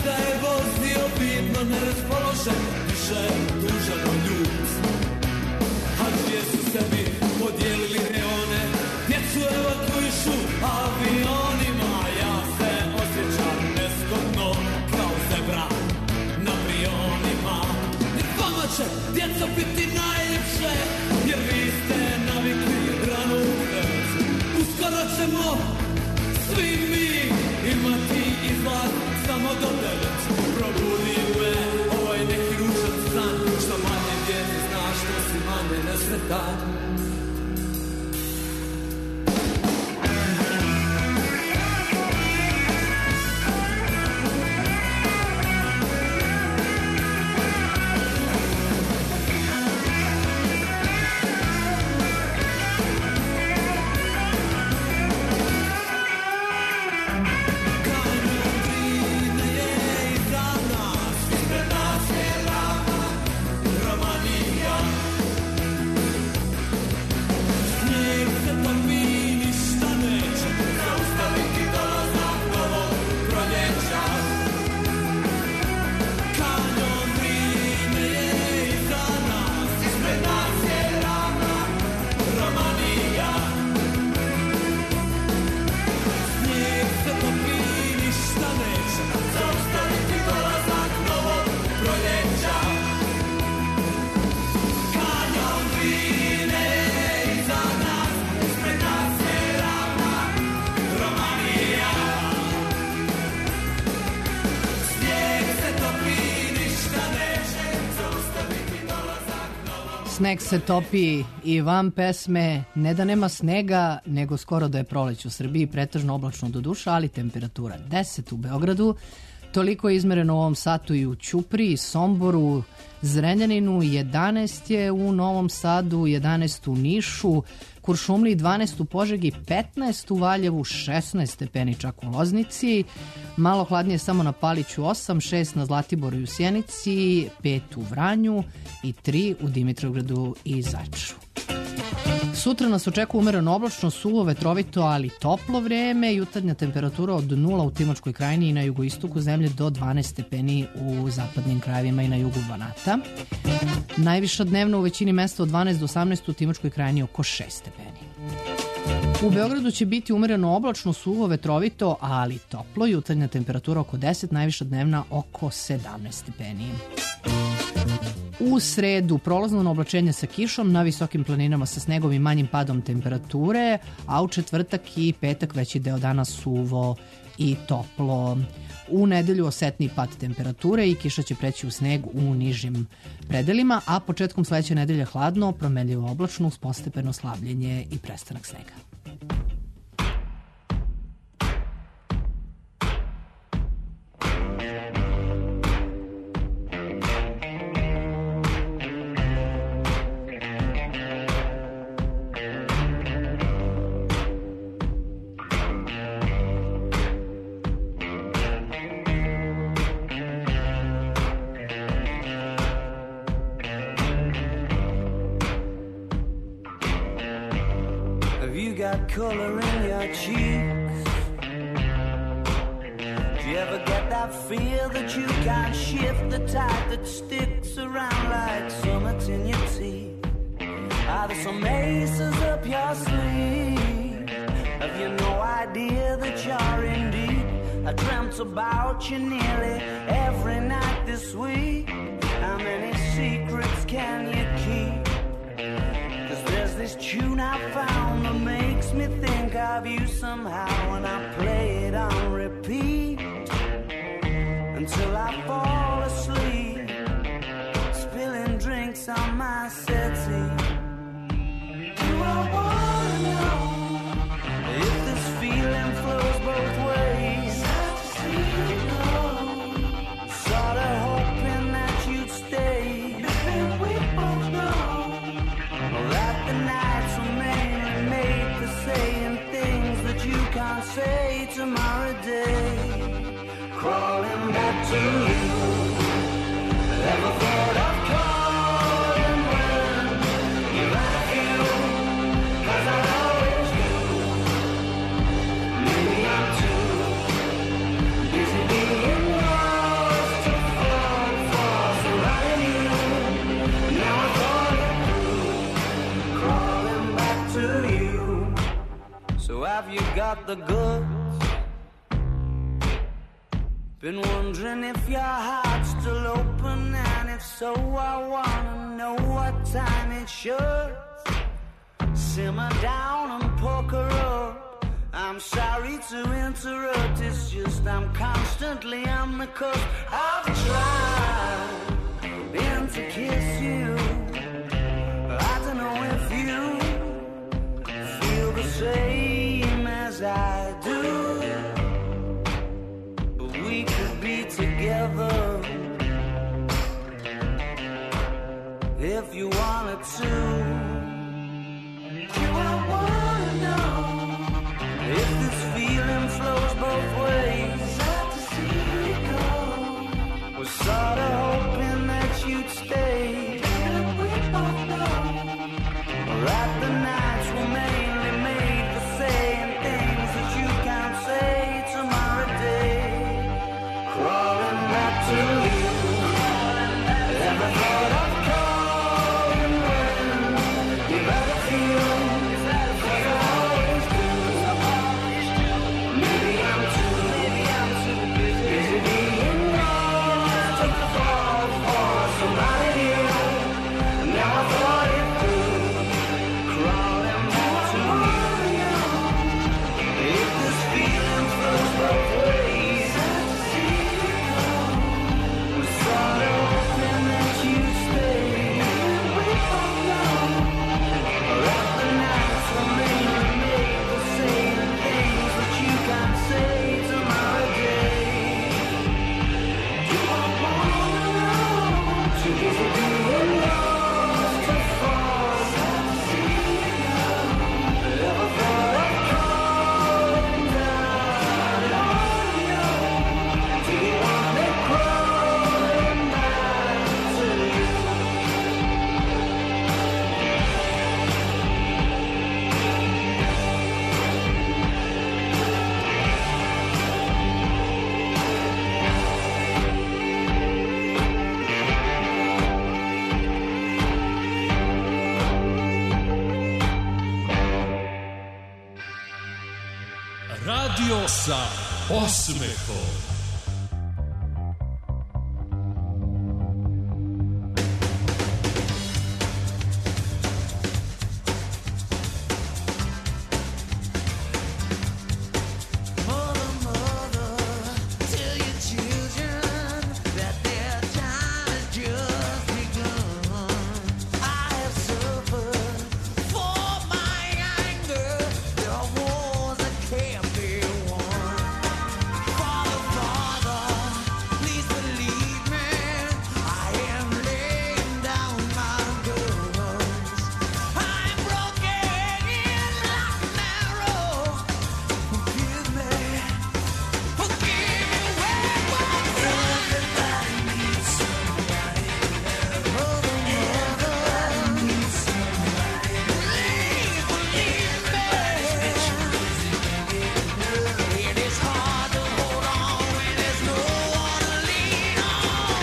da je vozio bitno neraspoložen, više tužan od ljud. A gdje su sebi podijelili reone, djecu evakuišu avionima. Ja se osjećam neskodno kao zebra na prionima. Jer vama će djeca biti najljepše, jer vi ste navikli rano u krevet. Uskoro ćemo svi mi imati izlaz samo do devet. Probudi me, ovo je neki ružan san, što manje djece znaš, što si manje nesretan. Sneg se topi i van pesme ne da nema snega, nego skoro da je proleć u Srbiji, pretežno oblačno do duša, ali temperatura deset u Beogradu. Toliko je izmereno u ovom satu i u Ćupriji, Somboru, Zrenjaninu, jedanaest je u Novom Sadu, jedanaest u Nišu, Kuršumliji dvanaest u Požegi, petnaest u Valjevu, šesnaest stepeni čak u Loznici, malo hladnije samo na Paliću osam, šest na Zlatiboru i u Sjenici, pet u Vranju i tri u Dimitrovgradu i Zaječaru. Sutra nas očekuje umereno oblačno, suvo, vetrovito, ali toplo vreme, jutarnja temperatura od nula u Timočkoj krajini i na jugoistoku zemlje do dvanaest stepeni u zapadnim krajevima i na jugu Banata. Najviša dnevna u većini mesta od dvanaest do osamnaest, u Timočkoj krajini oko šest stepeni. U Beogradu će biti umereno oblačno, suvo, vetrovito, ali toplo, jutarnja temperatura oko deset, najviša dnevna oko sedamnaest stepeni. U sredu prolazno oblačenje sa kišom, na visokim planinama sa snegom i manjim padom temperature, a u četvrtak i petak veći deo dana suvo i toplo. U nedelju osetniji pad temperature i kiša će preći u sneg u nižim predelima, a početkom sledeće nedelje hladno, promenljivo oblačno uz postepeno slabljenje i prestanak snega. Color in your cheeks. Do you ever get that feel that you can't shift, the type that sticks around like summits in your teeth? Are there some aces up your sleeve? Have you no idea that you're in deep? I dreamt about you nearly every night this week. How many secrets can you keep? There's this tune I found that makes me think of you somehow, and I play it on repeat until I fall asleep, spilling drinks on my settee. Do I wanna know if this feeling flows both ways? Sad to see you go. Sort of hoping that you'd stay. Maybe we both know that the nights were mainly made for saying things that you can't say tomorrow day. Crawling back to you. So have you got the goods? Been wondering if your heart's still open, and if so, I wanna know what time it should. Simmer down and poker up. I'm sorry to interrupt, it's just I'm constantly on the cusp. I've tried been to kiss you. I don't know if you feel the same as I do, but we could be together if you wanted to. You I wanna know if this feeling flows both ways. Sad to see it go. Was sorta hoping that you'd stay. And we both know that the nights were mainly made for saying things that you can't say tomorrow day. Crawling back to you. Ever thought of calling when you better feel? Maybe I'm too, maybe I'm too busy being lost to fall for somebody new. Now I thought it through, crawling back to you. If this feeling flows both ways, we're sort of hoping that you stay. We both know that the nights were mainly made for saying things that you can't say tomorrow day. Do I wanna know? Too busy being lost to fall. Ever thought of calling down on you? Do you want me crawling back to you? Radio sa osmehom. Mother, mother, tell your children that their time has just begun. I have suffered for my anger. There are wars that can't be won. Father, Father, please believe me. I am laying down my guns. I'm broken in lock and narrow. Forgive me. Forgive me when everybody needs somebody to love. Mother, mother, needs somebody to please believe me. It is hard to hold on when there's no one to lean on.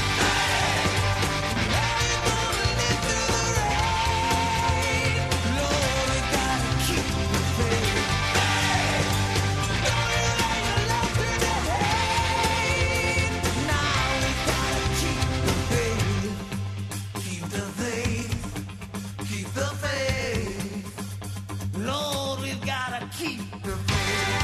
Hey, gonna live through the rain. Lord, we gotta keep the faith. Hey, don't you lay your love to the hate. Now we gotta keep the faith. Keep the faith. Keep the faith. Lord, we've gotta keep the faith.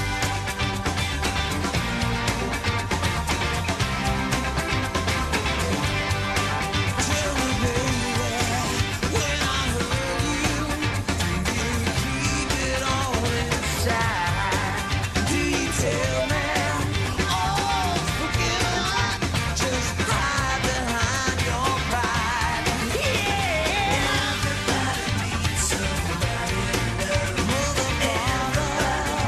Tell me, baby, when I hurt you, do you keep it all inside? Do you tell me all's forgiven? Just hide behind your pride. Yeah, everybody needs somebody to love. Mother, mother,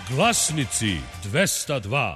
Glasnici dvesta dva.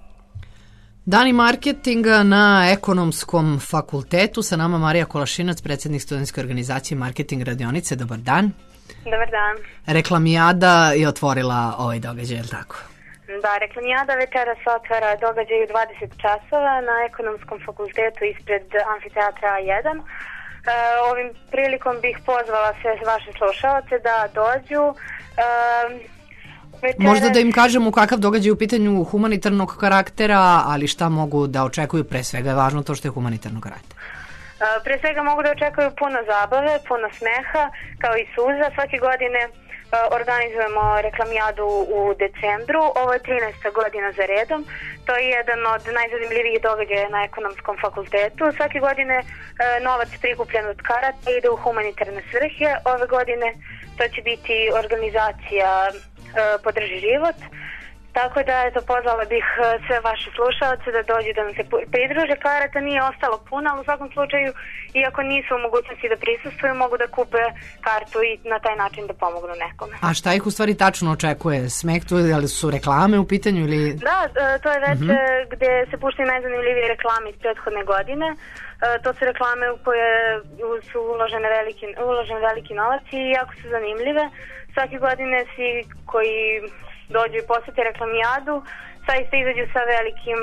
Dani marketinga na Ekonomskom fakultetu. Sa nama Marija Kolašinac, predsjednik studentske organizacije Marketing radionice. Dobar dan. Dobar dan. Reklamijada je otvorila ovaj događaj, je li tako? Da, Reklamijada večeras otvara događaj u dvadeset časova na Ekonomskom fakultetu ispred amfiteatra A jedan. E, ovim prilikom bih pozvala sve vaše slušalce da dođu. E, Večeras... Možda da im kažemo kakav događaj u pitanju humanitarnog karaktera, ali šta mogu da očekuju, pre svega je važno to što je humanitarnog karaktera. Uh, pre svega mogu da očekuju puno zabave, puno smeha, kao i suza. Svake godine uh, organizujemo reklamijadu u decembru. Ovo je trinaesta godina za redom. To je jedan od najzanimljivijih događaja na Ekonomskom fakultetu. Svake godine uh, novac prikupljen od karata ide u humanitarne svrhe. Ove godine to će biti organizacija Podrži život. Tako da, eto, pozvala bih sve vaše slušalce da dođu da nam se pridruže. Karata nije ostalo puno, ali u svakom slučaju, iako nisu u mogućnosti da prisustuju, mogu da kupe kartu i na taj način da pomognu nekome. A šta ih u stvari tačno očekuje? Smeh tu, ali su reklame u pitanju ili... Da, to je već Mhm. gde se puštaju najzanimljivije reklame iz prethodne godine. To su reklame u koje su uložene veliki, uložen veliki novac i jako su zanimljive. Svake godine svi koji dođu i posjete reklamijadu zaista izađu sa velikim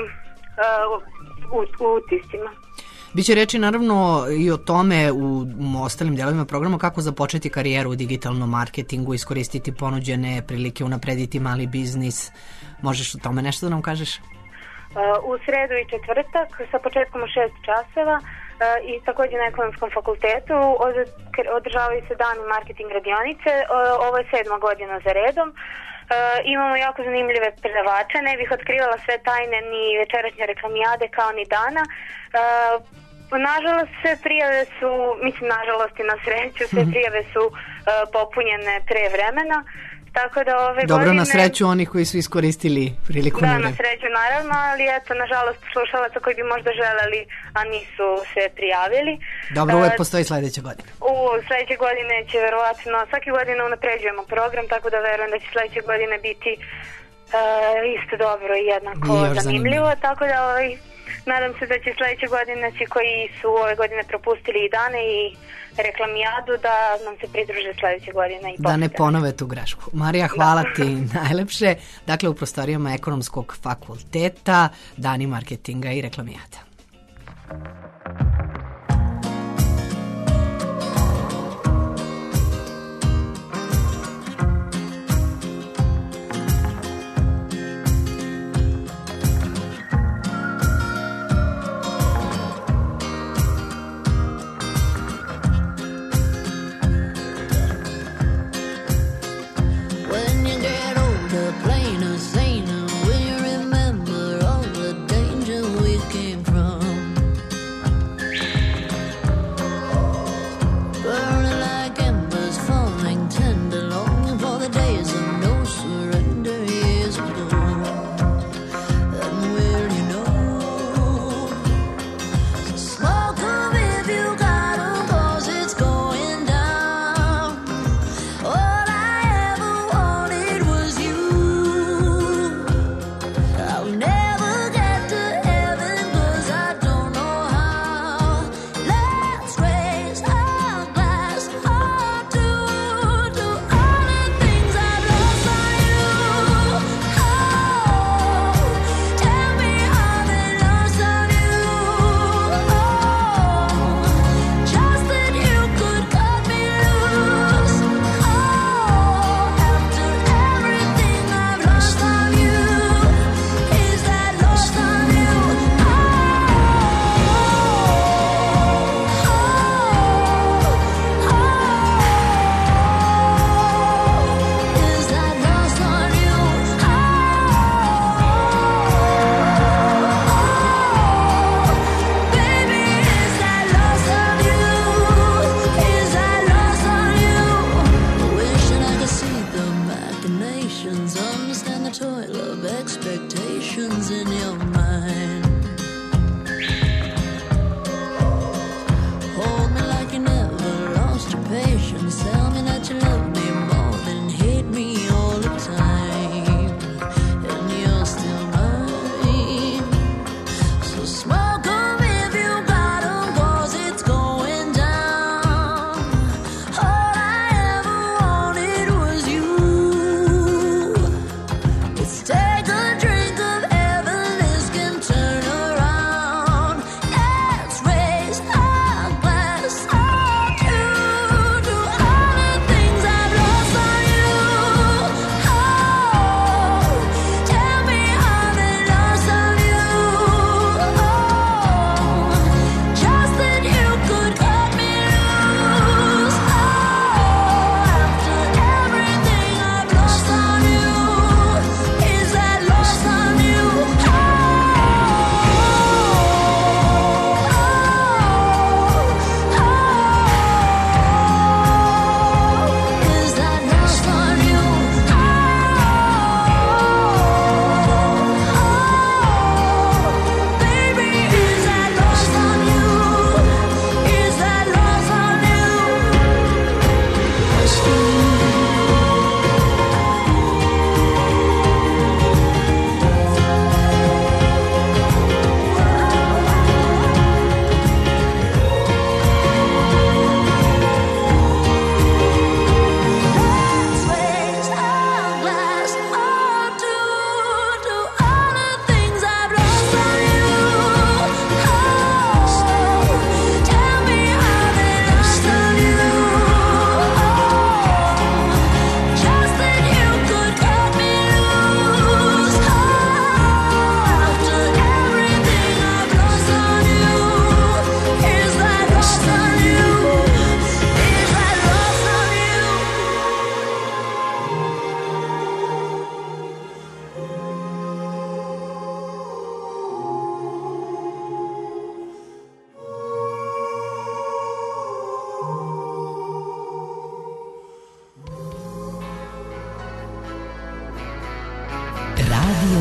uh, utiscima. Biće reći naravno i o tome u, u ostalim delovima programa kako započeti karijeru u digitalnom marketingu, iskoristiti ponuđene prilike, unaprediti mali biznis. Možeš o tome nešto da nam kažeš? Uh, u sredu i četvrtak sa početkom u šest časova Uh, i također na Ekonomskom fakultetu od, održavaju se dani marketing radionice. Uh, ovo je sedma godina za redom. Uh, imamo jako zanimljive predavače. Ne bih otkrivala sve tajne ni večerašnje reklamijade kao ni dana. Uh, nažalost sve prijave su, mislim nažalost i na sreću, sve prijave su uh, popunjene pre vremena. Tako da ove Dobro, godine... na sreću onih koji su iskoristili priliku. Da, na na sreću naravno, ali eto, nažalost, slušalaca koji bi možda želeli, a nisu se prijavili. Dobro, uvek Uh, postoji sledeća godina. U sledeće godine će verovatno, svake godine unapređujemo program, tako da verujem da će sledeće godine biti uh, isto dobro i jednako I još zanimljivo, zanimljivo. tako da ovaj, nadam se da će sledeće godine svi koji su ove godine propustili i dane i reklamijadu da nam se pridruže sledeće godine i Da ne posle. ponove tu grešku. Marija, hvala ti najlepše. Dakle, u prostorijama Ekonomskog fakulteta, dani marketinga i reklamijata. When you get older, plainer, saner, will you remember all the danger we came from?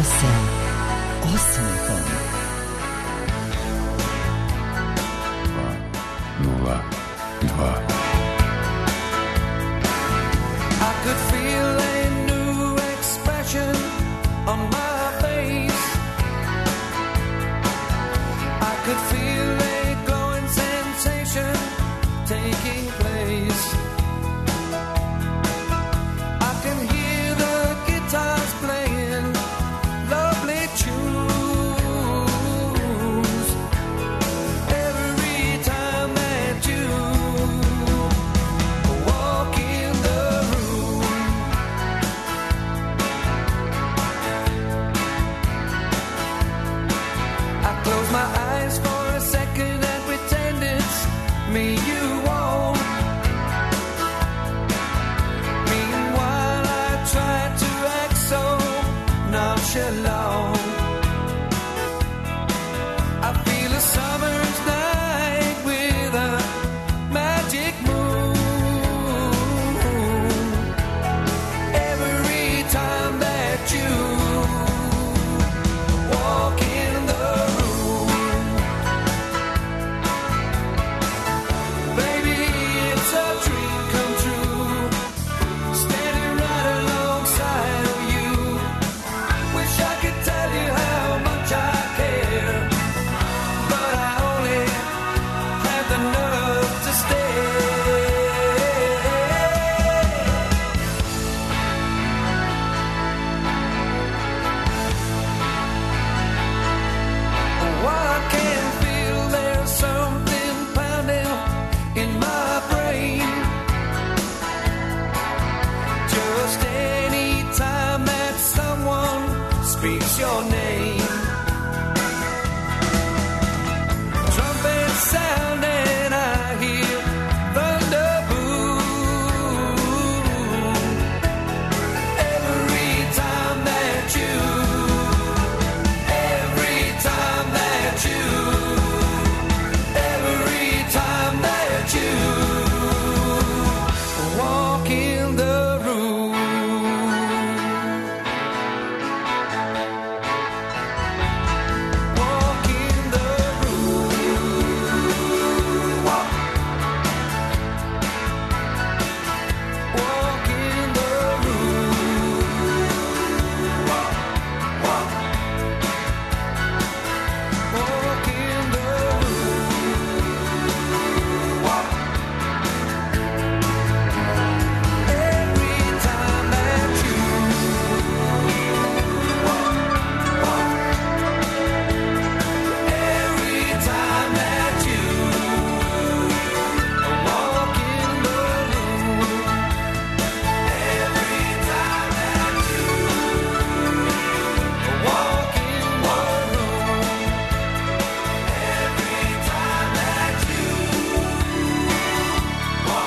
sa osmehom. Nula, dva. I could feel a new expression on my face. I could feel a glowing sensation taking place. I can hear the guitars playing lovely tunes every time that you walk in the room. I close my eyes for a second and pretend it's me you want. Meanwhile I try to act so nonchalant. I feel a summer's night with a magic moon. Every time that you walk in the room, baby, it's a dream come true. Standing right alongside of you. Wish I could tell you how much I care, but I only have the nerve to stay. Oh, I can feel there's something pounding in my brain. Just any time that someone speaks your name. Trumpet sound and I hear thunder boom. Every time that you, every time that you, every time that you walk in the room. Walk in the room. Walk. Walk in the room. Walk. Walk. Walk in the room. Walk. Every time that you walk, walk. Every time that you walk in the room. Every time that you walk in the room. Every time that you walk.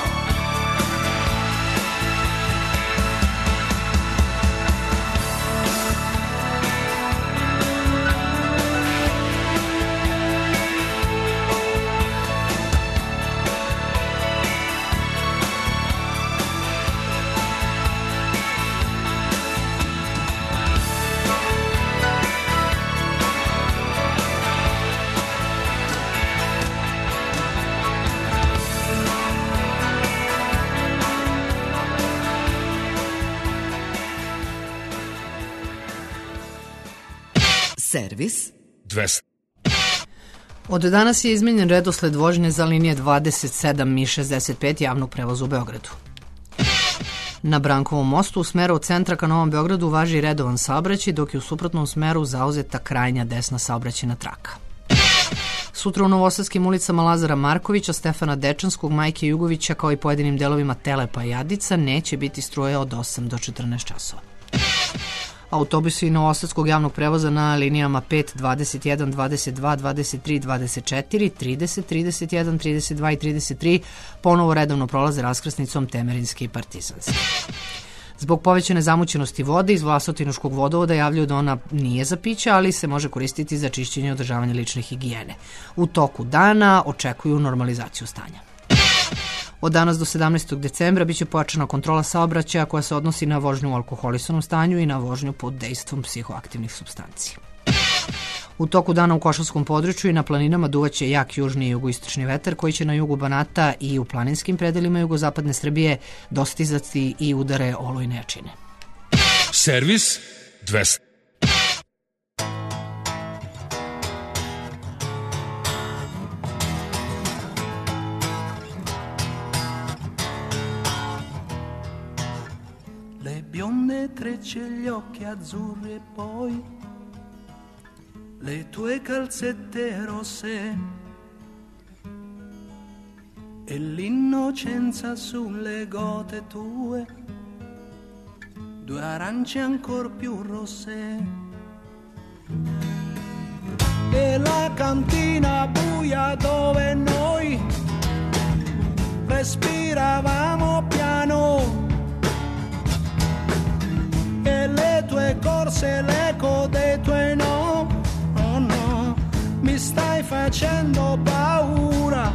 Servis dvesta. Od danas je izmenjen redosled vožnje za linije dvadeset sedam i šezdeset pet javnog prevoza u Beogradu. Na Brankovom mostu u smeru od centra ka Novom Beogradu važi redovan saobraćaj, dok je u suprotnom smeru zauzeta krajnja desna saobraćajna traka. Sutra u Novosadskim ulicama Lazara Markovića, Stefana Dečanskog, Majke Jugovića, kao i pojedinim delovima Telepa i Adica, neće biti struje od osam do četrnaest časova. Autobusi Novosadskog javnog prevoza na linijama pet, dvadeset jedan, dvadeset dva, dvadeset tri, dvadeset četiri, trideset, trideset jedan, trideset dva i trideset tri ponovo redovno prolaze raskrsnicom Temerinski i Partizanski. Zbog povećane zamućenosti vode iz Vlasotinuškog vodovoda javljaju da ona nije za piće, ali se može koristiti za čišćenje i održavanje lične higijene. U toku dana očekuju normalizaciju stanja. Od danas do sedamnaestog decembra biće pojačana kontrola saobraćaja koja se odnosi na vožnju u alkoholisanom stanju i na vožnju pod dejstvom psihoaktivnih supstanci. U toku dana u Košavskom području i na planinama duvaće jak južni i jugoistočni vetar koji će na jugu Banata i u planinskim predelima jugozapadne Srbije dostizati i udare olujne jačine. Servis dvesta. Le bionde trecce, gli occhi azzurri e poi le tue calzette rosse e l'innocenza sulle gote tue, due arance ancor più rosse e la cantina buia dove noi respiravamo piano e le tue corse, l'eco dei tuoi no, oh no, mi stai facendo paura.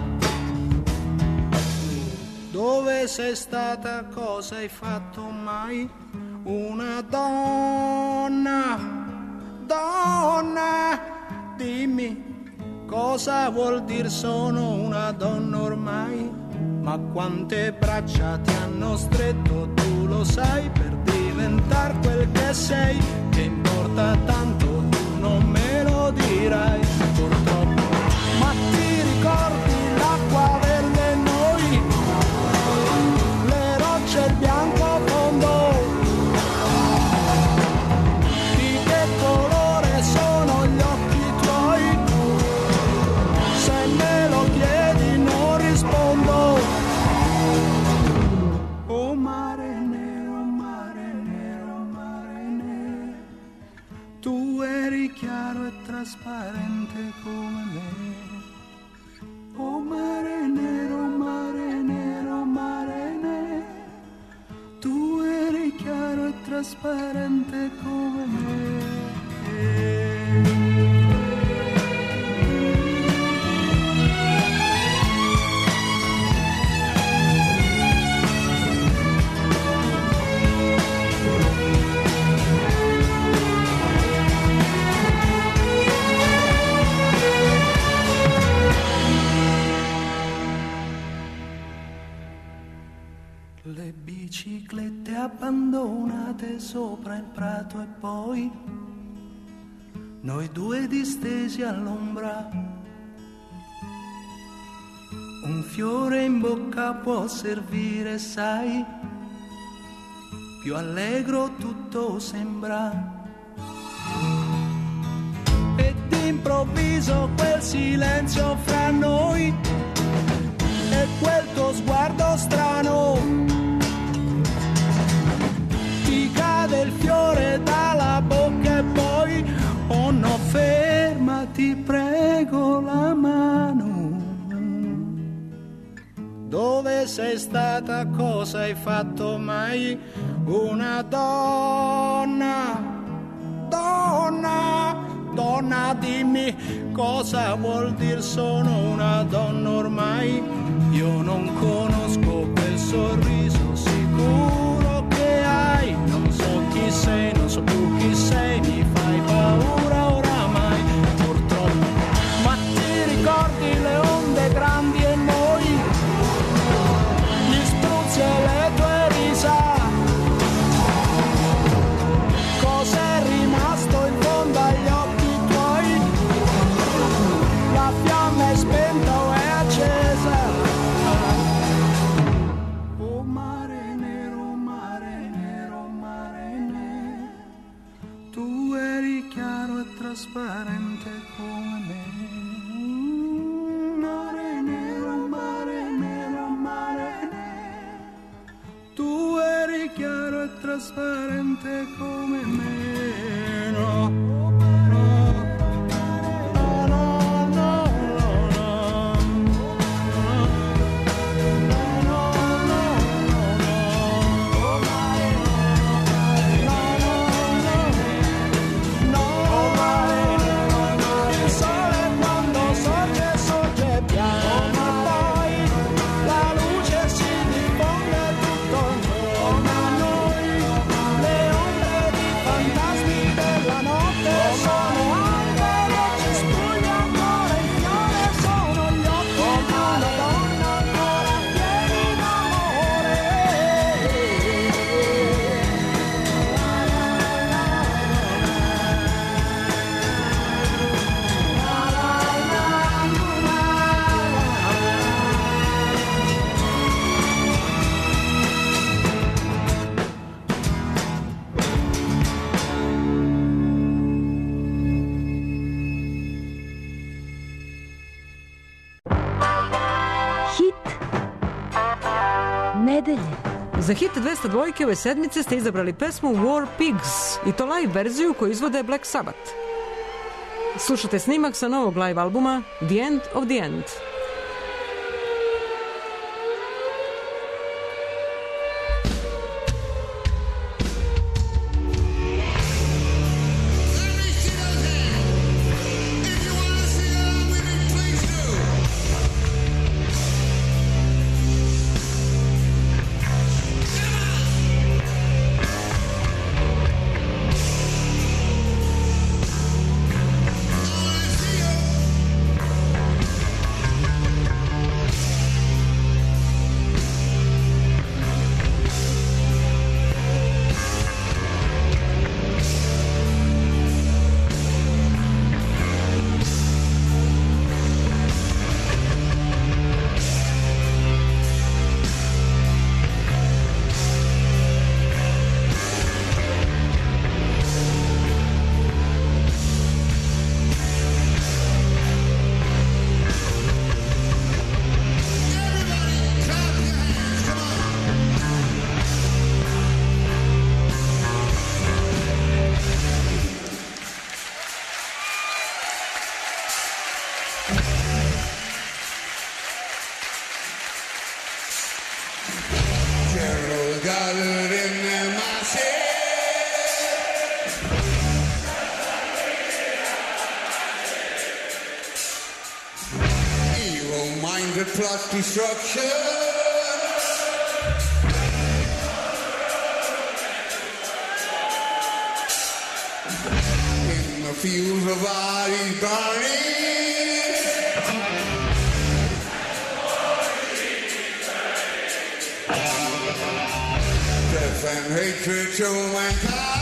Dove sei stata, cosa hai fatto mai? Una donna, donna, dimmi cosa vuol dire sono una donna ormai? Ma quante braccia ti hanno stretto, tu lo sai, per diventar quel che sei, che importa tanto, tu non me lo dirai purtroppo. Ma ti ricordi l'acqua verde noi, le rocce, il bianco fondo, di che colore sono gli occhi tuoi? Se me lo chiedi non rispondo. Oh mare nero, mare nero, mare nero, tu eri chiaro e trasparente come me. Oh mare nero, mare nero, mare nero, tu eri chiaro e trasparente come me. Le biciclette abbandonate sopra il prato e poi noi due distesi all'ombra. Un fiore in bocca può servire, sai, più allegro tutto sembra. E d'improvviso quel silenzio fra noi e quel tuo sguardo strano, ti cade il fiore dalla bocca e poi, oh no, fermati, prego la mano. Dove sei stata, cosa hai fatto mai? Una donna, donna, donna, dimmi cosa vuol dire sono una donna ormai? Io non conosco quel sorriso sicuro che hai, non so chi sei, non so più chi sei, mi fai paura oramai, purtroppo. Ma ti ricordi le onde grandi e noi, gli spruzzi e le tue risa? Cos'è rimasto in fondo agli occhi tuoi? La fiamma è spenta o è accesa? Oh my nedelje. Za hit dvesta dvojke ove sedmice ste izabrali pesmu War Pigs i to live verziju koju izvode Black Sabbath. Slušate snimak sa novog live albuma The End of the End. Plot destruction. In the fields of bodies burning. Death and hatred to mankind.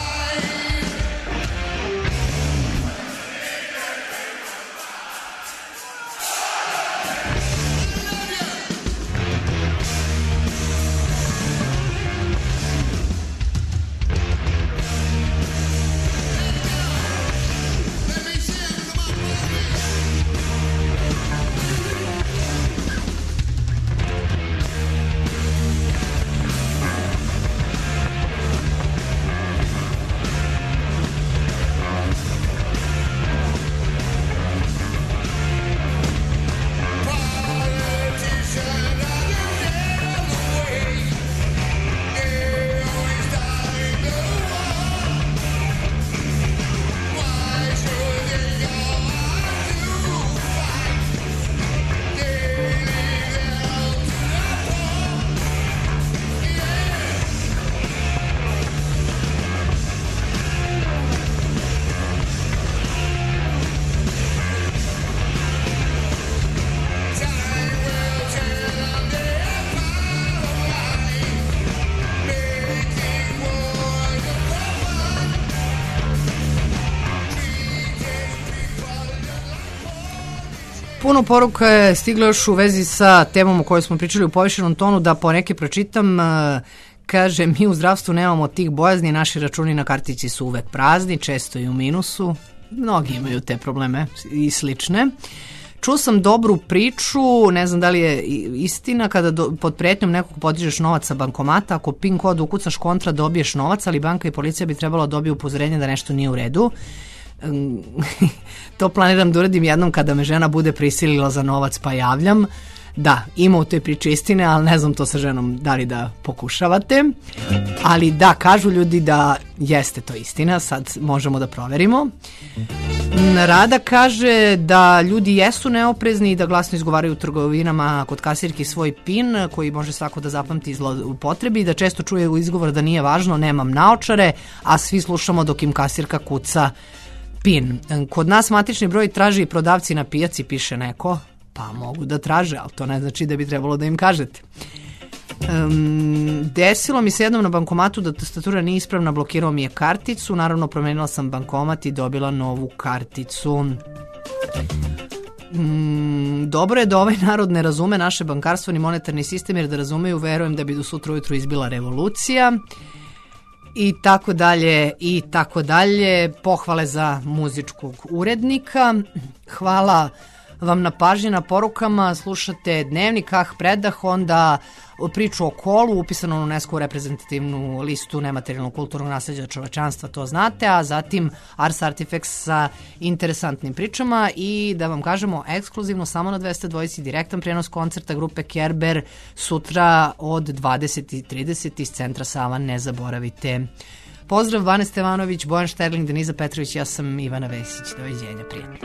Puno poruka je stiglo još u vezi sa temom o kojoj smo pričali u povišenom tonu, da po neke pročitam. Kaže, mi u zdravstvu nemamo tih bojazni, naši računi na kartici su uvek prazni, često i u minusu. Mnogi imaju te probleme i slične. Čuo sam dobru priču, ne znam da li je istina, kada do, pod pretnjom nekog podižeš novac sa bankomata, ako pin kod ukucaš kontra dobiješ novac, ali banka i policija bi trebalo dobiti upozorenje da nešto nije u redu. To planiram da uradim jednom kada me žena bude prisilila za novac, pa javljam. Da, ima u toj priči istine, ali ne znam to sa ženom da li da pokušavate. Ali da, kažu ljudi da jeste to istina, sad možemo da proverimo. Rada kaže da ljudi jesu neoprezni i da glasno izgovaraju u trgovinama kod kasirki svoj pin koji može svako da zapamti u potrebi i da često čuje u izgovor da nije važno, nemam naočare, a svi slušamo dok im kasirka kuca pin. Kod nas matični broj traži i prodavci na pijaci, piše neko. Pa mogu da traže, ali to ne znači da bi trebalo da im kažete. Um, desilo mi se jednom na bankomatu da tastatura nije ispravna, blokirao mi je karticu, naravno promenila sam bankomat i dobila novu karticu. Mm, dobro je da ovaj narod ne razume naše bankarstvo ni monetarni sistem, jer da razumeju, verujem da bi do sutra ujutru izbila revolucija. I tako dalje, i tako dalje. Pohvale za muzičkog urednika. Hvala vam na pažnji na porukama. Slušate Dnevnik, Ah predah, onda priču o kolu, upisano u UNESCO reprezentativnu listu nematerijalnog kulturnog nasleđa čovečanstva, to znate, a zatim Ars Artifacts sa interesantnim pričama i da vam kažemo ekskluzivno samo na dvesta dvojici direktan prenos koncerta grupe Kerber sutra od dvadeset i trideset iz centra Sava, ne zaboravite. Pozdrav, Bane Stevanović, Bojan Šterling, Deniza Petrović, ja sam Ivana Vesić. Doviđenja, prijatno.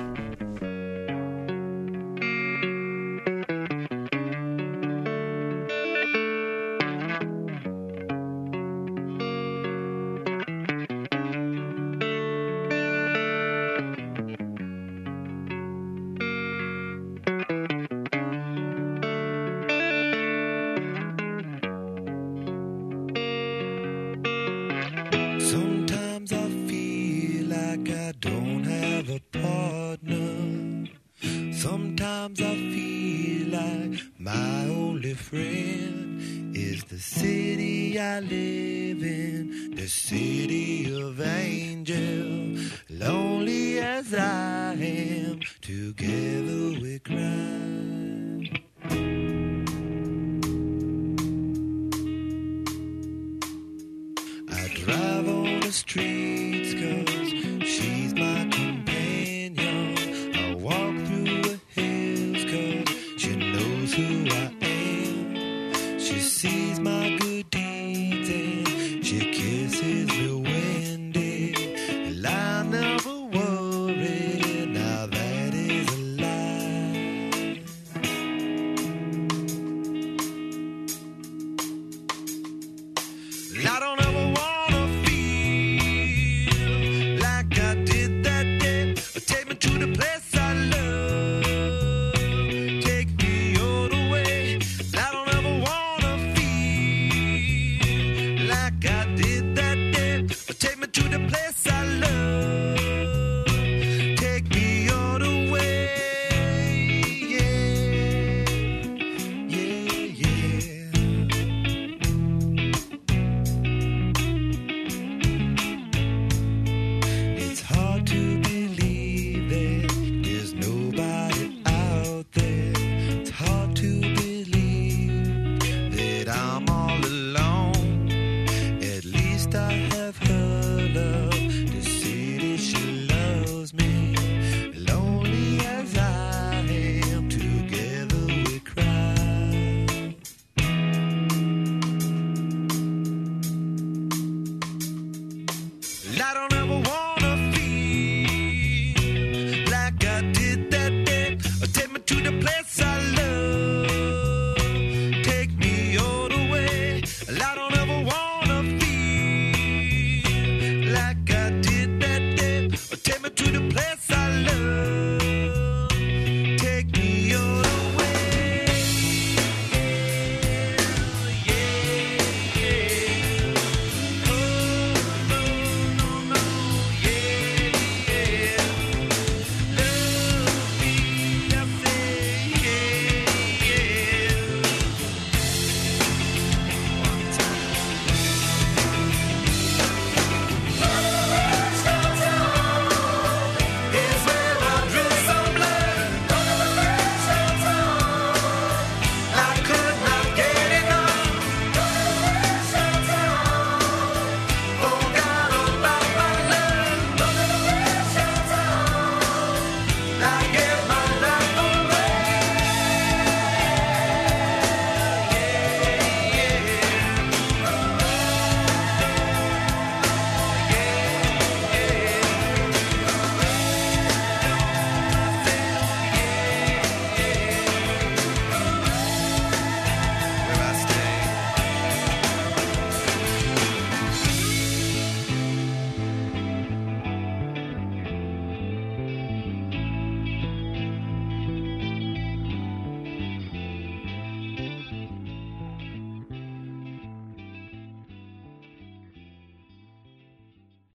Sometimes I feel like I don't have a partner. Sometimes I feel like my only friend is the city I live in, the city of angels. Lonely as I am, together we cry.